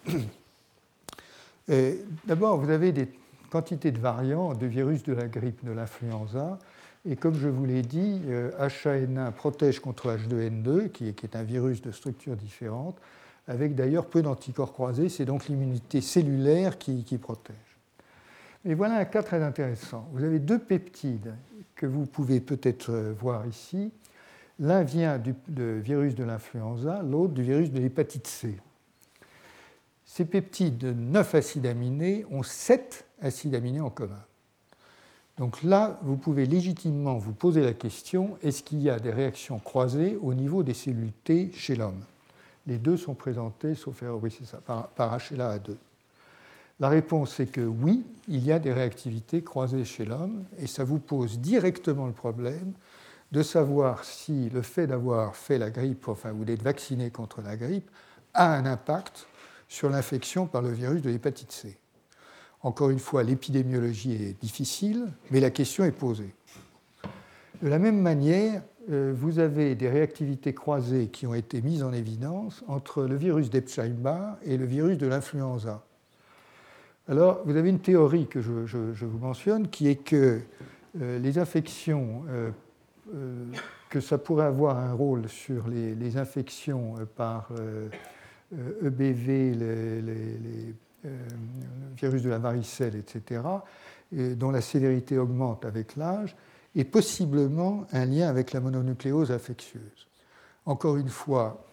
Speaker 1: D'abord, vous avez des quantités de variants de virus de la grippe, de l'influenza. Et comme je vous l'ai dit, H un N un protège contre H deux N deux, qui est un virus de structure différente, avec d'ailleurs peu d'anticorps croisés. C'est donc l'immunité cellulaire qui, qui protège. Mais voilà un cas très intéressant. Vous avez deux peptides que vous pouvez peut-être voir ici. L'un vient du virus de l'influenza, l'autre du virus de l'hépatite C. Ces peptides de neuf acides aminés ont sept acides aminés en commun. Donc là, vous pouvez légitimement vous poser la question, est-ce qu'il y a des réactions croisées au niveau des cellules T chez l'homme ? Les deux sont présentés, sauf erreur, oui, c'est ça, par, par H L A A deux. La réponse est que oui, il y a des réactivités croisées chez l'homme, et ça vous pose directement le problème de savoir si le fait d'avoir fait la grippe, enfin, ou d'être vacciné contre la grippe, a un impact sur l'infection par le virus de l'hépatite C. Encore une fois, l'épidémiologie est difficile, mais la question est posée. De la même manière, euh, vous avez des réactivités croisées qui ont été mises en évidence entre le virus d'Epstein-Barr et le virus de l'influenza. Alors, vous avez une théorie que je, je, je vous mentionne, qui est que euh, les infections, euh, euh, que ça pourrait avoir un rôle sur les, les infections par euh, E B V, les, les, les euh, le virus de la varicelle, et cetera, et dont la sévérité augmente avec l'âge, et possiblement un lien avec la mononucléose infectieuse. Encore une fois,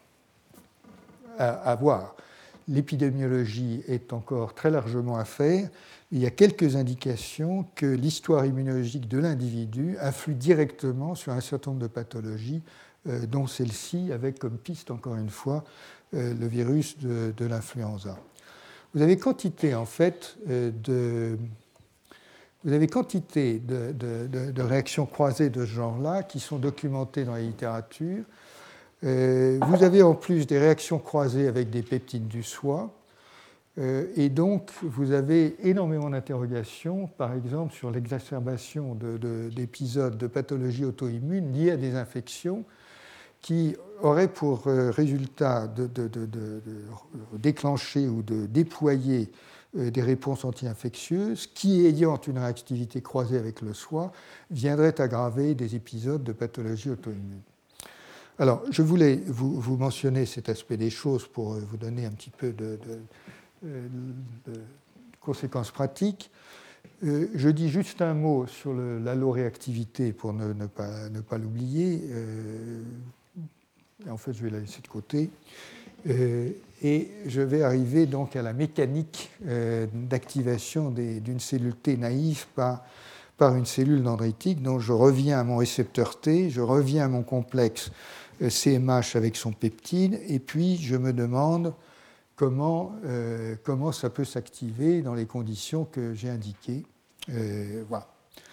Speaker 1: à, à voir. L'épidémiologie est encore très largement à faire. Il y a quelques indications que l'histoire immunologique de l'individu influe directement sur un certain nombre de pathologies, euh, dont celle-ci, avec comme piste, encore une fois, euh, le virus de, de l'influenza. Vous avez quantité, en fait, euh, de, vous avez quantité de, de, de, de réactions croisées de ce genre-là qui sont documentées dans la littérature. Euh, vous avez en plus des réactions croisées avec des peptides du soie, euh, et donc vous avez énormément d'interrogations, par exemple sur l'exacerbation de, de, d'épisodes de pathologies auto-immunes liées à des infections qui auraient pour euh, résultat de, de, de, de, de déclencher ou de déployer euh, des réponses anti-infectieuses qui, ayant une réactivité croisée avec le soie, viendraient aggraver des épisodes de pathologie auto-immune. Alors, je voulais vous, vous mentionner cet aspect des choses pour vous donner un petit peu de, de, de, de conséquences pratiques. Euh, je dis juste un mot sur le, l'alloréactivité pour ne, ne, pas, ne pas l'oublier. Euh, en fait, je vais la laisser de côté. Euh, et je vais arriver donc à la mécanique euh, d'activation des, d'une cellule T naïve par, par une cellule dendritique. Donc, je reviens à mon récepteur T, je reviens à mon complexe C M H avec son peptide, et puis je me demande comment, euh, comment ça peut s'activer dans les conditions que j'ai indiquées. Euh, voilà.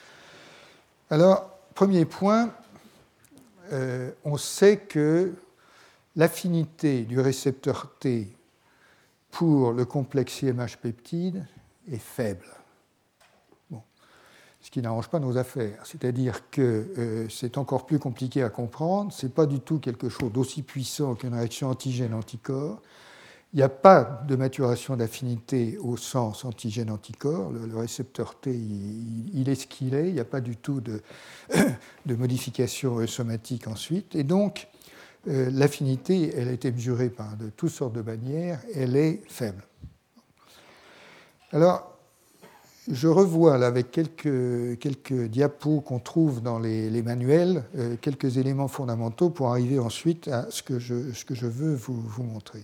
Speaker 1: Alors, premier point, euh, on sait que l'affinité du récepteur T pour le complexe C M H peptide est faible. Ce qui n'arrange pas nos affaires. C'est-à-dire que euh, c'est encore plus compliqué à comprendre, ce n'est pas du tout quelque chose d'aussi puissant qu'une réaction antigène-anticorps. Il n'y a pas de maturation d'affinité au sens antigène-anticorps. Le, le récepteur T, il, il est ce qu'il est, il n'y a pas du tout de, de modification somatique ensuite. Et donc, euh, l'affinité, elle a été mesurée par de toutes sortes de manières, elle est faible. Alors, je revois là, avec quelques, quelques diapos qu'on trouve dans les, les manuels, euh, quelques éléments fondamentaux pour arriver ensuite à ce que je, ce que je veux vous, vous montrer.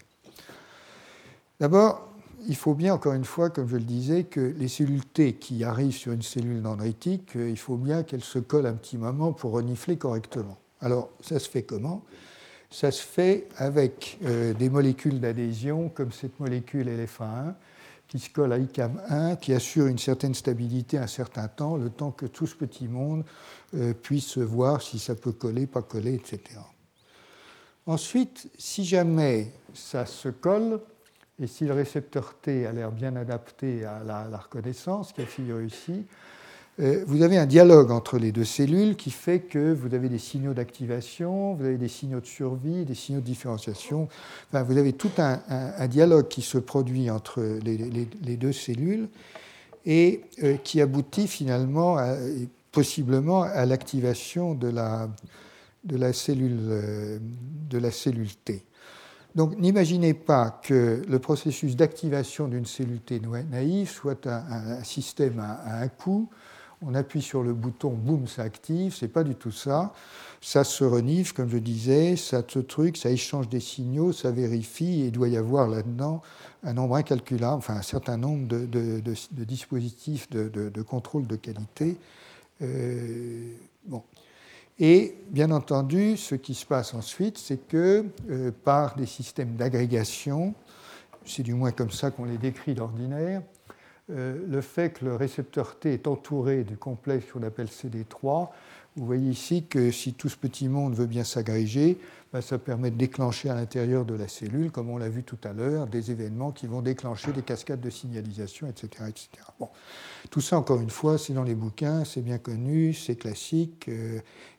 Speaker 1: D'abord, il faut bien, encore une fois, comme je le disais, que les cellules T qui arrivent sur une cellule dendritique, euh, il faut bien qu'elles se collent un petit moment pour renifler correctement. Alors, ça se fait comment ? Ça se fait avec euh, des molécules d'adhésion, comme cette molécule L F A un, qui se colle à I C A M un, qui assure une certaine stabilité un certain temps, le temps que tout ce petit monde euh, puisse voir si ça peut coller, pas coller, et cetera. Ensuite, si jamais ça se colle, et si le récepteur T a l'air bien adapté à la, à la reconnaissance, qui a figuré ici, euh, vous avez un dialogue entre les deux cellules qui fait que vous avez des signaux d'activation, vous avez des signaux de survie, des signaux de différenciation. Enfin, vous avez tout un, un, un dialogue qui se produit entre les, les, les deux cellules et euh, qui aboutit finalement, à, possiblement, à l'activation de la, de la cellule, euh, de la cellule T. Donc, n'imaginez pas que le processus d'activation d'une cellule T naïve soit un, un système à, à un coup. On appuie sur le bouton, boum, ça active. Ce n'est pas du tout ça. Ça se renifle, comme je disais, ça se truc, ça échange des signaux, ça vérifie, et il doit y avoir là-dedans un nombre incalculable, enfin un certain nombre de, de, de, de dispositifs de, de, de contrôle de qualité. Euh, bon. Et bien entendu, ce qui se passe ensuite, c'est que euh, par des systèmes d'agrégation, c'est du moins comme ça qu'on les décrit d'ordinaire, euh, le fait que le récepteur T est entouré du complexe qu'on appelle C D trois, vous voyez ici que si tout ce petit monde veut bien s'agréger, ben ça permet de déclencher à l'intérieur de la cellule, comme on l'a vu tout à l'heure, des événements qui vont déclencher des cascades de signalisation, et cetera, et cetera. Bon. Tout ça, encore une fois, c'est dans les bouquins, c'est bien connu, c'est classique, euh,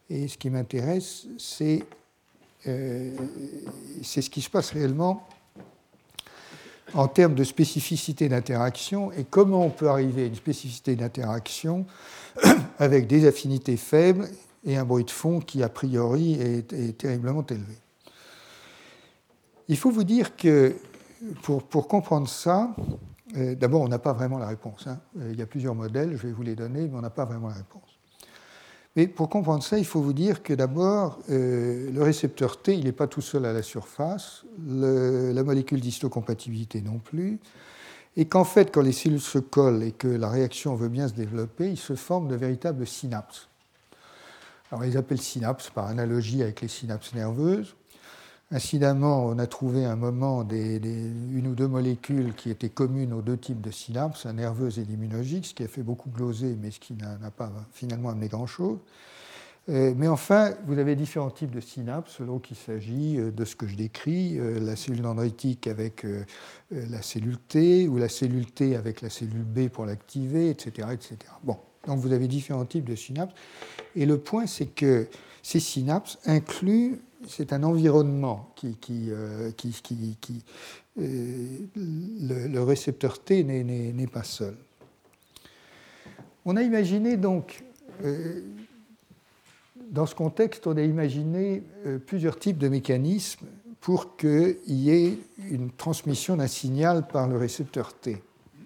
Speaker 1: Et ce qui m'intéresse, c'est euh, c'est ce qui se passe réellement en termes de spécificité d'interaction et comment on peut arriver à une spécificité d'interaction avec des affinités faibles et un bruit de fond qui, a priori, est, est terriblement élevé. Il faut vous dire que pour, pour comprendre ça, euh, d'abord, on n'a pas vraiment la réponse. Hein. Il y a plusieurs modèles, je vais vous les donner, mais on n'a pas vraiment la réponse. Mais pour comprendre ça, il faut vous dire que d'abord, euh, le récepteur T, il n'est pas tout seul à la surface, le, la molécule d'histocompatibilité non plus, et qu'en fait, quand les cellules se collent et que la réaction veut bien se développer, il se forme de véritables synapses. Alors, ils appellent synapses par analogie avec les synapses nerveuses. Incidemment, on a trouvé à un moment des, des, une ou deux molécules qui étaient communes aux deux types de synapses, la nerveuse et l'immunologique, ce qui a fait beaucoup gloser, mais ce qui n'a, n'a pas finalement amené grand-chose. Euh, mais enfin, vous avez différents types de synapses, selon qu'il s'agit de ce que je décris, euh, la cellule dendritique avec euh, la cellule T, ou la cellule T avec la cellule B pour l'activer, et cetera, et cetera. Bon, donc vous avez différents types de synapses. Et le point, c'est que ces synapses incluent, c'est un environnement qui, qui, euh, qui, qui, qui euh, le, le récepteur T n'est, n'est, n'est pas seul. On a imaginé donc, euh, dans ce contexte, on a imaginé euh, plusieurs types de mécanismes pour qu'il y ait une transmission d'un signal par le récepteur T.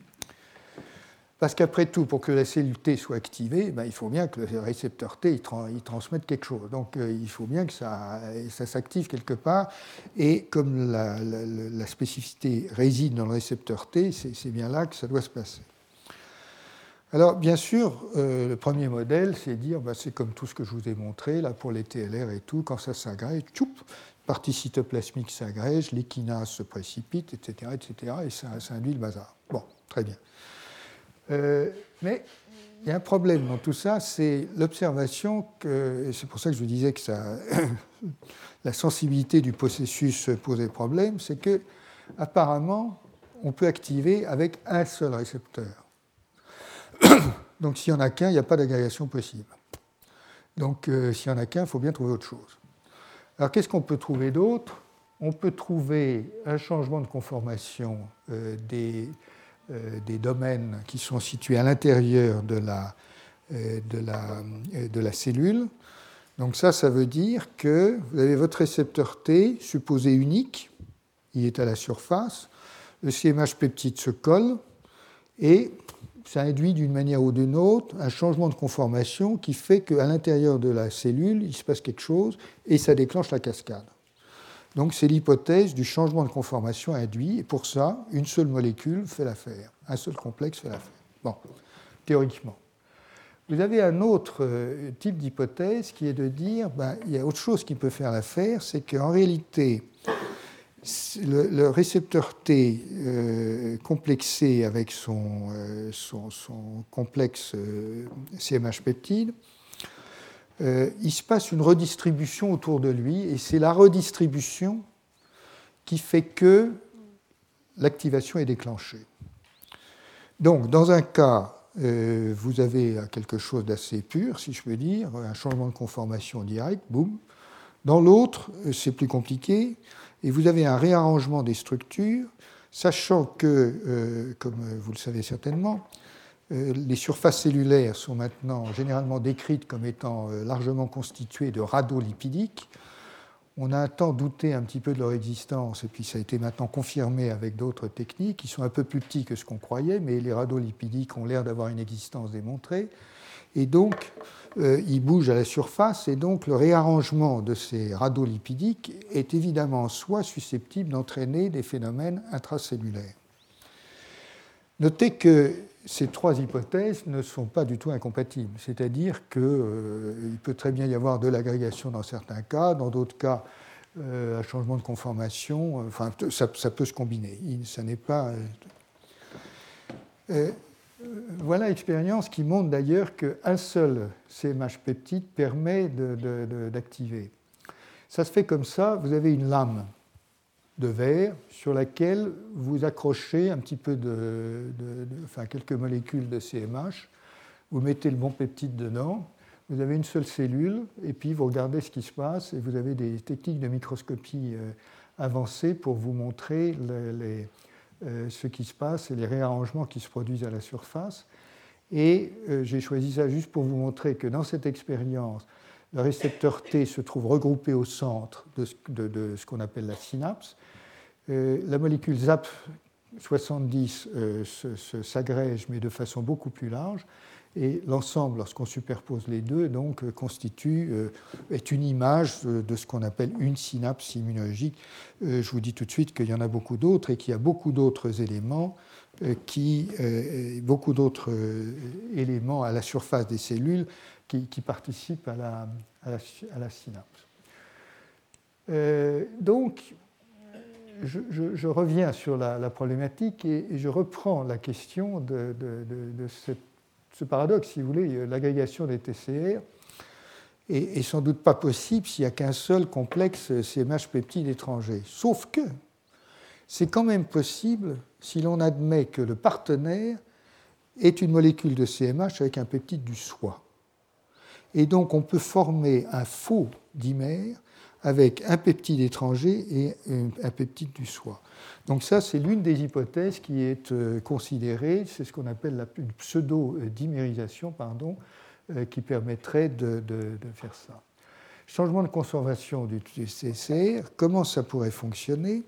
Speaker 1: Parce qu'après tout, pour que la cellule T soit activée, ben, il faut bien que le récepteur T il tra- il transmette quelque chose. Donc euh, il faut bien que ça, ça s'active quelque part. Et comme la, la, la spécificité réside dans le récepteur T, c'est, c'est bien là que ça doit se passer. Alors bien sûr, euh, le premier modèle, c'est dire, ben, c'est comme tout ce que je vous ai montré, là pour les T L R et tout, quand ça s'agrège, tchoup, partie cytoplasmique s'agrège, les kinases se précipitent, et cetera, et cetera, et ça, ça induit le bazar. Bon, très bien. Euh, mais il y a un problème dans tout ça, c'est l'observation que, et c'est pour ça que je vous disais que ça, la sensibilité du processus posait problème, c'est que apparemment on peut activer avec un seul récepteur. Donc s'il n'y en a qu'un, il n'y a pas d'agrégation possible. Donc euh, s'il n'y en a qu'un, il faut bien trouver autre chose. Alors qu'est-ce qu'on peut trouver d'autre? On peut trouver un changement de conformation euh, des des domaines qui sont situés à l'intérieur de la, de la, de la cellule. Donc ça, ça veut dire que vous avez votre récepteur T, supposé unique, il est à la surface, le C M H peptide se colle, et ça induit d'une manière ou d'une autre un changement de conformation qui fait qu'à l'intérieur de la cellule, il se passe quelque chose, et ça déclenche la cascade. Donc c'est l'hypothèse du changement de conformation induit, et pour ça, une seule molécule fait l'affaire, un seul complexe fait l'affaire. Bon, théoriquement. Vous avez un autre type d'hypothèse qui est de dire, ben, il y a autre chose qui peut faire l'affaire, c'est qu'en réalité, le, le récepteur T euh, complexé avec son, euh, son, son complexe euh, C M H peptide, Euh, il se passe une redistribution autour de lui, et c'est la redistribution qui fait que l'activation est déclenchée. Donc, dans un cas, euh, vous avez quelque chose d'assez pur, si je peux dire, un changement de conformation direct, boum. Dans l'autre, c'est plus compliqué, et vous avez un réarrangement des structures, sachant que, euh, comme vous le savez certainement, les surfaces cellulaires sont maintenant généralement décrites comme étant largement constituées de radolipidiques. On a un temps douté un petit peu de leur existence, et puis ça a été maintenant confirmé avec d'autres techniques qui sont un peu plus petits que ce qu'on croyait, mais les radolipidiques ont l'air d'avoir une existence démontrée. Et donc, euh, ils bougent à la surface, et donc le réarrangement de ces radolipidiques est évidemment en soi susceptible d'entraîner des phénomènes intracellulaires. Notez que ces trois hypothèses ne sont pas du tout incompatibles, c'est-à-dire qu'il euh, peut très bien y avoir de l'agrégation dans certains cas, dans d'autres cas, euh, un changement de conformation, enfin, ça, ça peut se combiner, Il, ça n'est pas... Euh, euh, voilà l'expérience qui montre d'ailleurs qu'un seul C M H peptide permet de, de, de, d'activer. Ça se fait comme ça, vous avez une lame de verre sur laquelle vous accrochez un petit peu de, de, de, enfin quelques molécules de C M H, vous mettez le bon peptide dedans, Vous avez une seule cellule, et puis vous regardez ce qui se passe, et vous avez des techniques de microscopie euh, avancées pour vous montrer le, les, euh, ce qui se passe et les réarrangements qui se produisent à la surface. Et euh, j'ai choisi ça juste pour vous montrer que dans cette expérience, le récepteur T se trouve regroupé au centre de ce, de, de ce qu'on appelle la synapse. Euh, la molécule Z A P soixante-dix euh, se, se, s'agrège, mais de façon beaucoup plus large. Et l'ensemble, lorsqu'on superpose les deux, donc, euh, constitue, euh, est une image de, de ce qu'on appelle une synapse immunologique. Euh, je vous dis tout de suite qu'il y en a beaucoup d'autres et qu'il y a beaucoup d'autres éléments, euh, qui, euh, beaucoup d'autres euh, éléments à la surface des cellules qui, qui participent à la, à la, à la synapse. Euh, donc, je, je, je reviens sur la, la problématique et, et je reprends la question de, de, de, de cette ce paradoxe, si vous voulez, l'agrégation des T C R est, est sans doute pas possible s'il n'y a qu'un seul complexe C M H peptide étranger. Sauf que c'est quand même possible si l'on admet que le partenaire est une molécule de C M H avec un peptide du soi. Et donc on peut former un faux dimère avec un peptide étranger et un peptide du soi. Donc ça, c'est l'une des hypothèses qui est euh, considérée, c'est ce qu'on appelle la une pseudo-dimérisation, pardon, euh, qui permettrait de, de, de faire ça. Changement de conservation du T C R, comment ça pourrait fonctionner?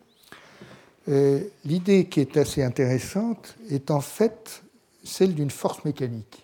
Speaker 1: euh, L'idée qui est assez intéressante est en fait celle d'une force mécanique.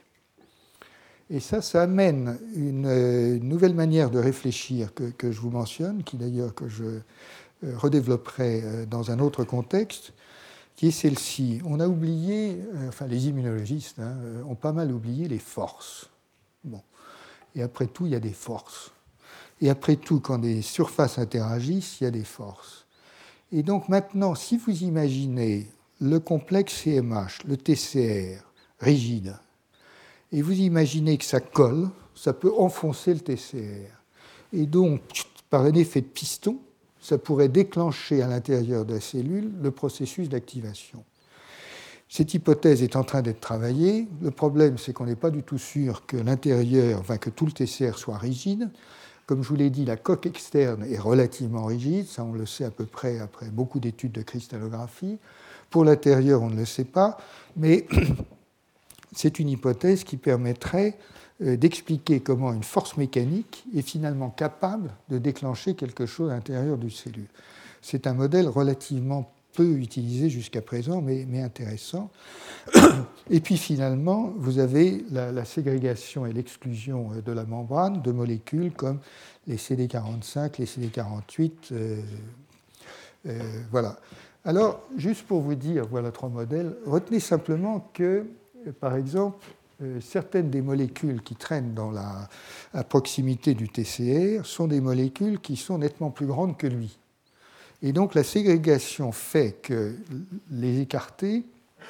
Speaker 1: Et ça, ça amène une, une nouvelle manière de réfléchir que, que je vous mentionne, qui d'ailleurs que je redévelopperai dans un autre contexte, qui est celle-ci. On a oublié, enfin les immunologistes hein, ont pas mal oublié les forces. Bon. Et après tout, il y a des forces. Et après tout, quand des surfaces interagissent, il y a des forces. Et donc maintenant, si vous imaginez le complexe C M H, le T C R, rigide, et vous imaginez que ça colle, ça peut enfoncer le T C R. Et donc, par un effet de piston, ça pourrait déclencher à l'intérieur de la cellule le processus d'activation. Cette hypothèse est en train d'être travaillée. Le problème, c'est qu'on n'est pas du tout sûr que l'intérieur, enfin que tout le T C R soit rigide. Comme je vous l'ai dit, la coque externe est relativement rigide, ça on le sait à peu près après beaucoup d'études de cristallographie. Pour l'intérieur, on ne le sait pas, mais c'est une hypothèse qui permettrait d'expliquer comment une force mécanique est finalement capable de déclencher quelque chose à l'intérieur d'une cellule. C'est un modèle relativement peu utilisé jusqu'à présent, mais, mais intéressant. Et puis finalement, vous avez la, la ségrégation et l'exclusion de la membrane de molécules comme les C D quarante-cinq, les C D quarante-huit. Euh, euh, voilà. Alors, juste pour vous dire, voilà trois modèles, retenez simplement que, par exemple, Euh, certaines des molécules qui traînent dans la, à proximité du T C R sont des molécules qui sont nettement plus grandes que lui. Et donc la ségrégation fait que les écarter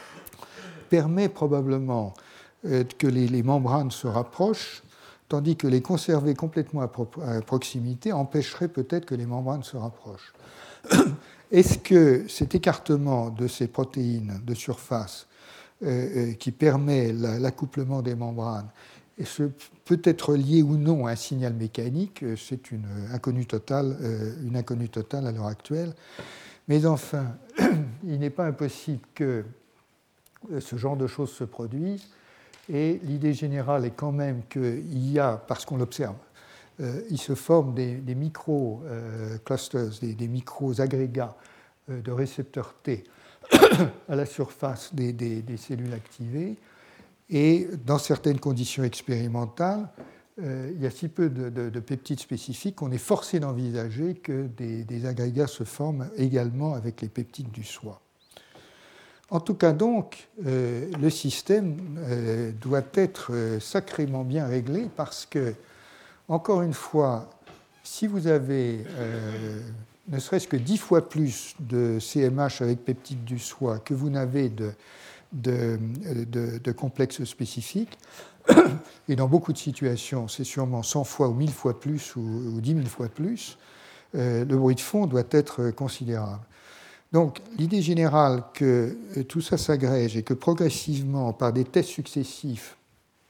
Speaker 1: permet probablement euh, que les, les membranes se rapprochent, tandis que les conserver complètement à, pro- à proximité empêcherait peut-être que les membranes se rapprochent. Est-ce que cet écartement de ces protéines de surface Euh, qui permet la, l'accouplement des membranes, et ce peut être lié ou non à un signal mécanique, c'est une inconnue totale, euh, une inconnue totale à l'heure actuelle. Mais enfin, il n'est pas impossible que ce genre de choses se produisent, et l'idée générale est quand même qu'il y a, parce qu'on l'observe, euh, il se forme des, des micro-clusters, euh, des, des micro-agrégats euh, de récepteurs T à la surface des, des, des cellules activées. Et dans certaines conditions expérimentales, euh, il y a si peu de, de, de peptides spécifiques qu'on est forcé d'envisager que des, des agrégats se forment également avec les peptides du soi. En tout cas, donc, euh, le système euh, doit être euh, sacrément bien réglé parce que, encore une fois, si vous avez euh, ne serait-ce que dix fois plus de C M H avec peptides du soi que vous n'avez de, de, de, de complexes spécifiques, et dans beaucoup de situations, c'est sûrement cent fois ou mille fois plus ou, ou dix mille fois plus, euh, le bruit de fond doit être considérable. Donc, l'idée générale que tout ça s'agrège et que progressivement, par des tests successifs,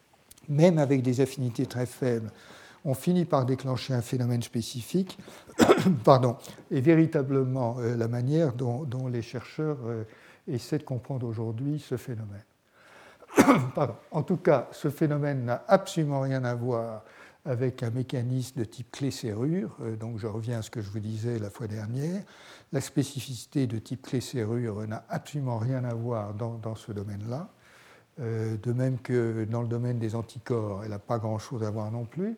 Speaker 1: même avec des affinités très faibles, on finit par déclencher un phénomène spécifique, pardon, est véritablement euh, la manière dont, dont les chercheurs euh, essaient de comprendre aujourd'hui ce phénomène. Pardon. En tout cas, ce phénomène n'a absolument rien à voir avec un mécanisme de type clé-serrure, euh, donc je reviens à ce que je vous disais la fois dernière. La spécificité de type clé-serrure n'a absolument rien à voir dans, dans ce domaine-là, euh, de même que dans le domaine des anticorps, elle n'a pas grand-chose à voir non plus.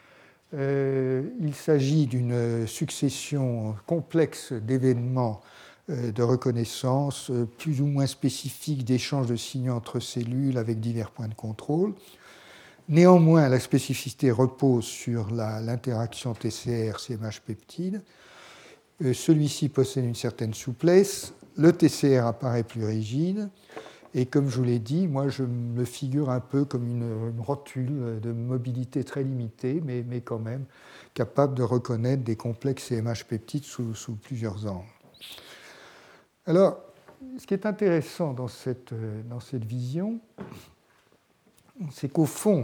Speaker 1: Euh, il s'agit d'une succession complexe d'événements euh, de reconnaissance, euh, plus ou moins spécifiques d'échanges de signaux entre cellules avec divers points de contrôle. Néanmoins, la spécificité repose sur la, l'interaction T C R C M H peptide. Euh, celui-ci possède une certaine souplesse. Le T C R apparaît plus rigide. Et comme je vous l'ai dit, moi je me figure un peu comme une, une rotule de mobilité très limitée, mais, mais quand même capable de reconnaître des complexes C M H peptides sous, sous plusieurs angles. Alors, ce qui est intéressant dans cette, dans cette vision, c'est qu'au fond,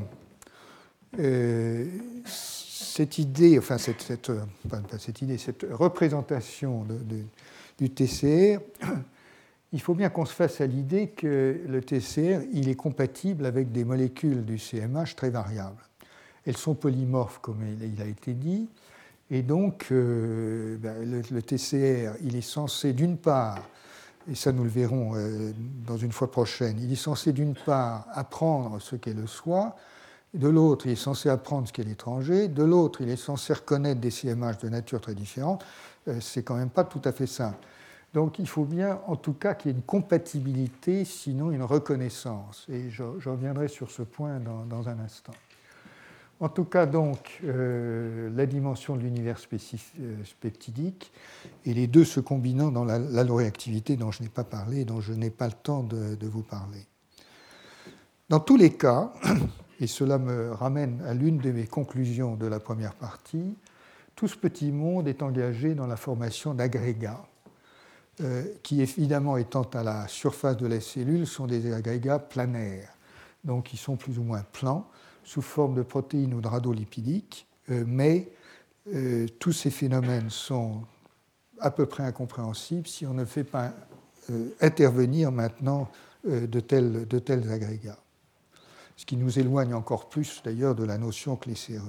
Speaker 1: euh, cette idée, enfin cette, cette, pas cette idée, cette représentation de, de, du T C R, il faut bien qu'on se fasse à l'idée que le T C R il est compatible avec des molécules du C M H très variables. Elles sont polymorphes, comme il a été dit, et donc euh, ben, le, le T C R il est censé d'une part, et ça nous le verrons euh, dans une fois prochaine, il est censé d'une part apprendre ce qu'est le soi, de l'autre il est censé apprendre ce qu'est l'étranger, de l'autre il est censé reconnaître des C M H de nature très différente. Euh, c'est quand même pas tout à fait simple. Donc il faut bien, en tout cas, qu'il y ait une compatibilité, sinon une reconnaissance. Et je, je reviendrai sur ce point dans, dans un instant. En tout cas, donc, euh, la dimension de l'univers peptidique et les deux se combinant dans la, l'alloréactivité dont je n'ai pas parlé et dont je n'ai pas le temps de, de vous parler. Dans tous les cas, et cela me ramène à l'une de mes conclusions de la première partie, tout ce petit monde est engagé dans la formation d'agrégats. Euh, qui évidemment étant à la surface de la cellule sont des agrégats planaires, donc ils sont plus ou moins plans, sous forme de protéines ou de radolipidiques, euh, mais euh, tous ces phénomènes sont à peu près incompréhensibles si on ne fait pas euh, intervenir maintenant euh, de, tels, de tels agrégats, ce qui nous éloigne encore plus d'ailleurs de la notion clé-serrure.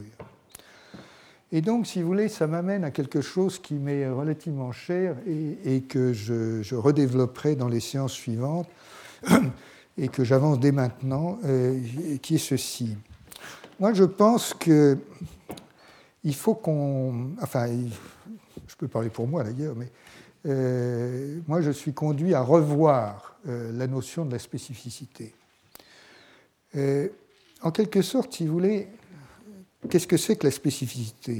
Speaker 1: Et donc, si vous voulez, ça m'amène à quelque chose qui m'est relativement cher et, et que je, je redévelopperai dans les séances suivantes et que j'avance dès maintenant, euh, qui est ceci. Moi, je pense qu'il faut qu'on... Enfin, je peux parler pour moi d'ailleurs, mais euh, moi, je suis conduit à revoir euh, la notion de la spécificité. Euh, en quelque sorte, si vous voulez... Qu'est-ce que c'est que la spécificité ?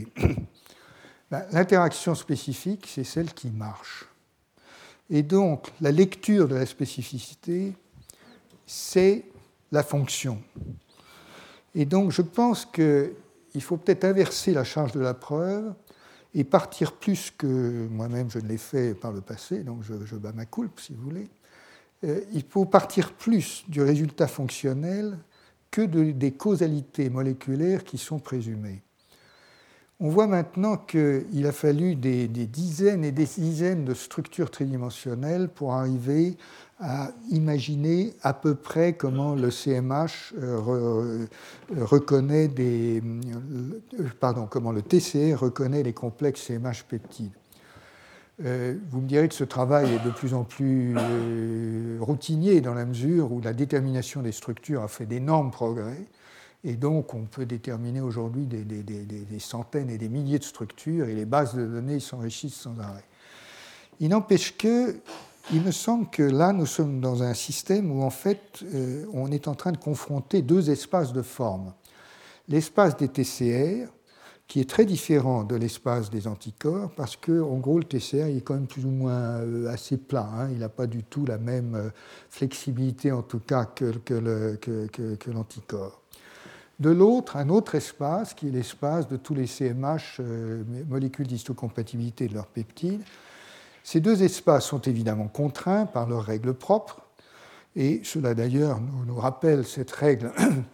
Speaker 1: Ben, l'interaction spécifique, c'est celle qui marche. Et donc, la lecture de la spécificité, c'est la fonction. Et donc, je pense qu'il faut peut-être inverser la charge de la preuve et partir plus que, moi-même je ne l'ai fait par le passé, donc je, je bats ma coulpe, si vous voulez, euh, il faut partir plus du résultat fonctionnel que de, des causalités moléculaires qui sont présumées. On voit maintenant qu'il a fallu des, des dizaines et des dizaines de structures tridimensionnelles pour arriver à imaginer à peu près comment le C M H euh, re, reconnaît des, euh, pardon, comment le T C R reconnaît les complexes C M H peptides. Euh, vous me direz que ce travail est de plus en plus euh, routinier dans la mesure où la détermination des structures a fait d'énormes progrès et donc on peut déterminer aujourd'hui des, des, des, des centaines et des milliers de structures et les bases de données s'enrichissent sans arrêt. Il n'empêche que, il me semble que là nous sommes dans un système où en fait euh, on est en train de confronter deux espaces de forme. L'espace des T C R, qui est très différent de l'espace des anticorps, parce que, en gros, le T C R il est quand même plus ou moins euh, assez plat. Hein, il n'a pas du tout la même euh, flexibilité, en tout cas, que, que, le, que, que, que l'anticorps. De l'autre, un autre espace, qui est l'espace de tous les C M H, euh, molécules d'histocompatibilité de leurs peptides. Ces deux espaces sont évidemment contraints par leurs règles propres, et cela d'ailleurs nous, nous rappelle cette règle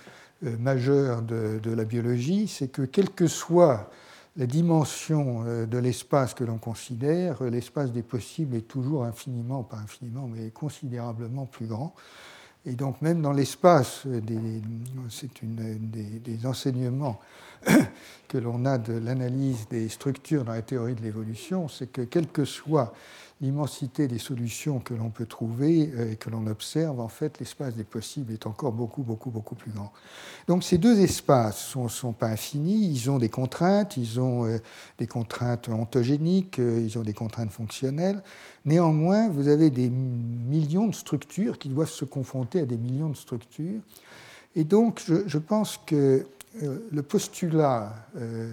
Speaker 1: euh, majeur de, de la biologie, c'est que quelle que soit la dimension euh, de l'espace que l'on considère, l'espace des possibles est toujours infiniment, pas infiniment, mais considérablement plus grand. Et donc même dans l'espace, c'est une des, des enseignements que l'on a de l'analyse des structures dans la théorie de l'évolution, c'est que quelle que soit l'immensité des solutions que l'on peut trouver et que l'on observe, en fait, l'espace des possibles est encore beaucoup, beaucoup, beaucoup plus grand. Donc ces deux espaces ne sont, sont pas infinis, ils ont des contraintes, ils ont euh, des contraintes ontogéniques, euh, ils ont des contraintes fonctionnelles. Néanmoins, vous avez des millions de structures qui doivent se confronter à des millions de structures. Et donc, je, je pense que euh, le postulat euh,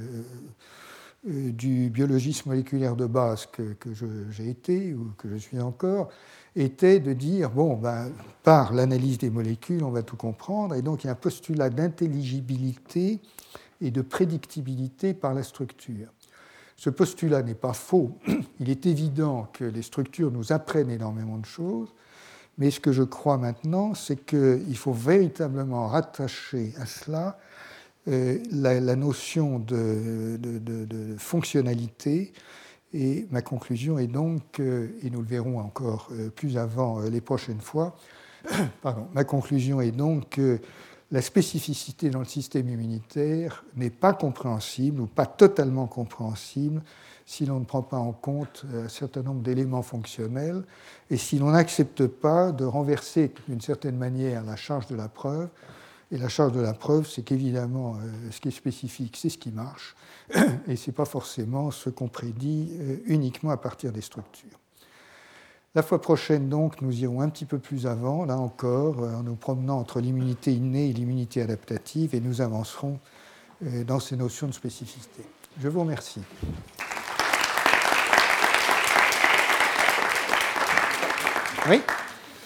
Speaker 1: euh, du biologisme moléculaire de base que, que je, j'ai été ou que je suis encore était de dire, bon, ben, par l'analyse des molécules, on va tout comprendre. Et donc, il y a un postulat d'intelligibilité et de prédictibilité par la structure. Ce postulat n'est pas faux. Il est évident que les structures nous apprennent énormément de choses, mais ce que je crois maintenant, c'est qu'il faut véritablement rattacher à cela euh, la, la notion de, de, de, de fonctionnalité. Et ma conclusion est donc, euh, et nous le verrons encore euh, plus avant euh, les prochaines fois, pardon, ma conclusion est donc que la spécificité dans le système immunitaire n'est pas compréhensible ou pas totalement compréhensible si l'on ne prend pas en compte un certain nombre d'éléments fonctionnels et si l'on n'accepte pas de renverser d'une certaine manière la charge de la preuve. Et la charge de la preuve, c'est qu'évidemment, ce qui est spécifique, c'est ce qui marche, et ce n'est pas forcément ce qu'on prédit uniquement à partir des structures. La fois prochaine, donc, nous irons un petit peu plus avant, là encore, en nous promenant entre l'immunité innée et l'immunité adaptative, et nous avancerons dans ces notions de spécificité. Je vous remercie. Oui ?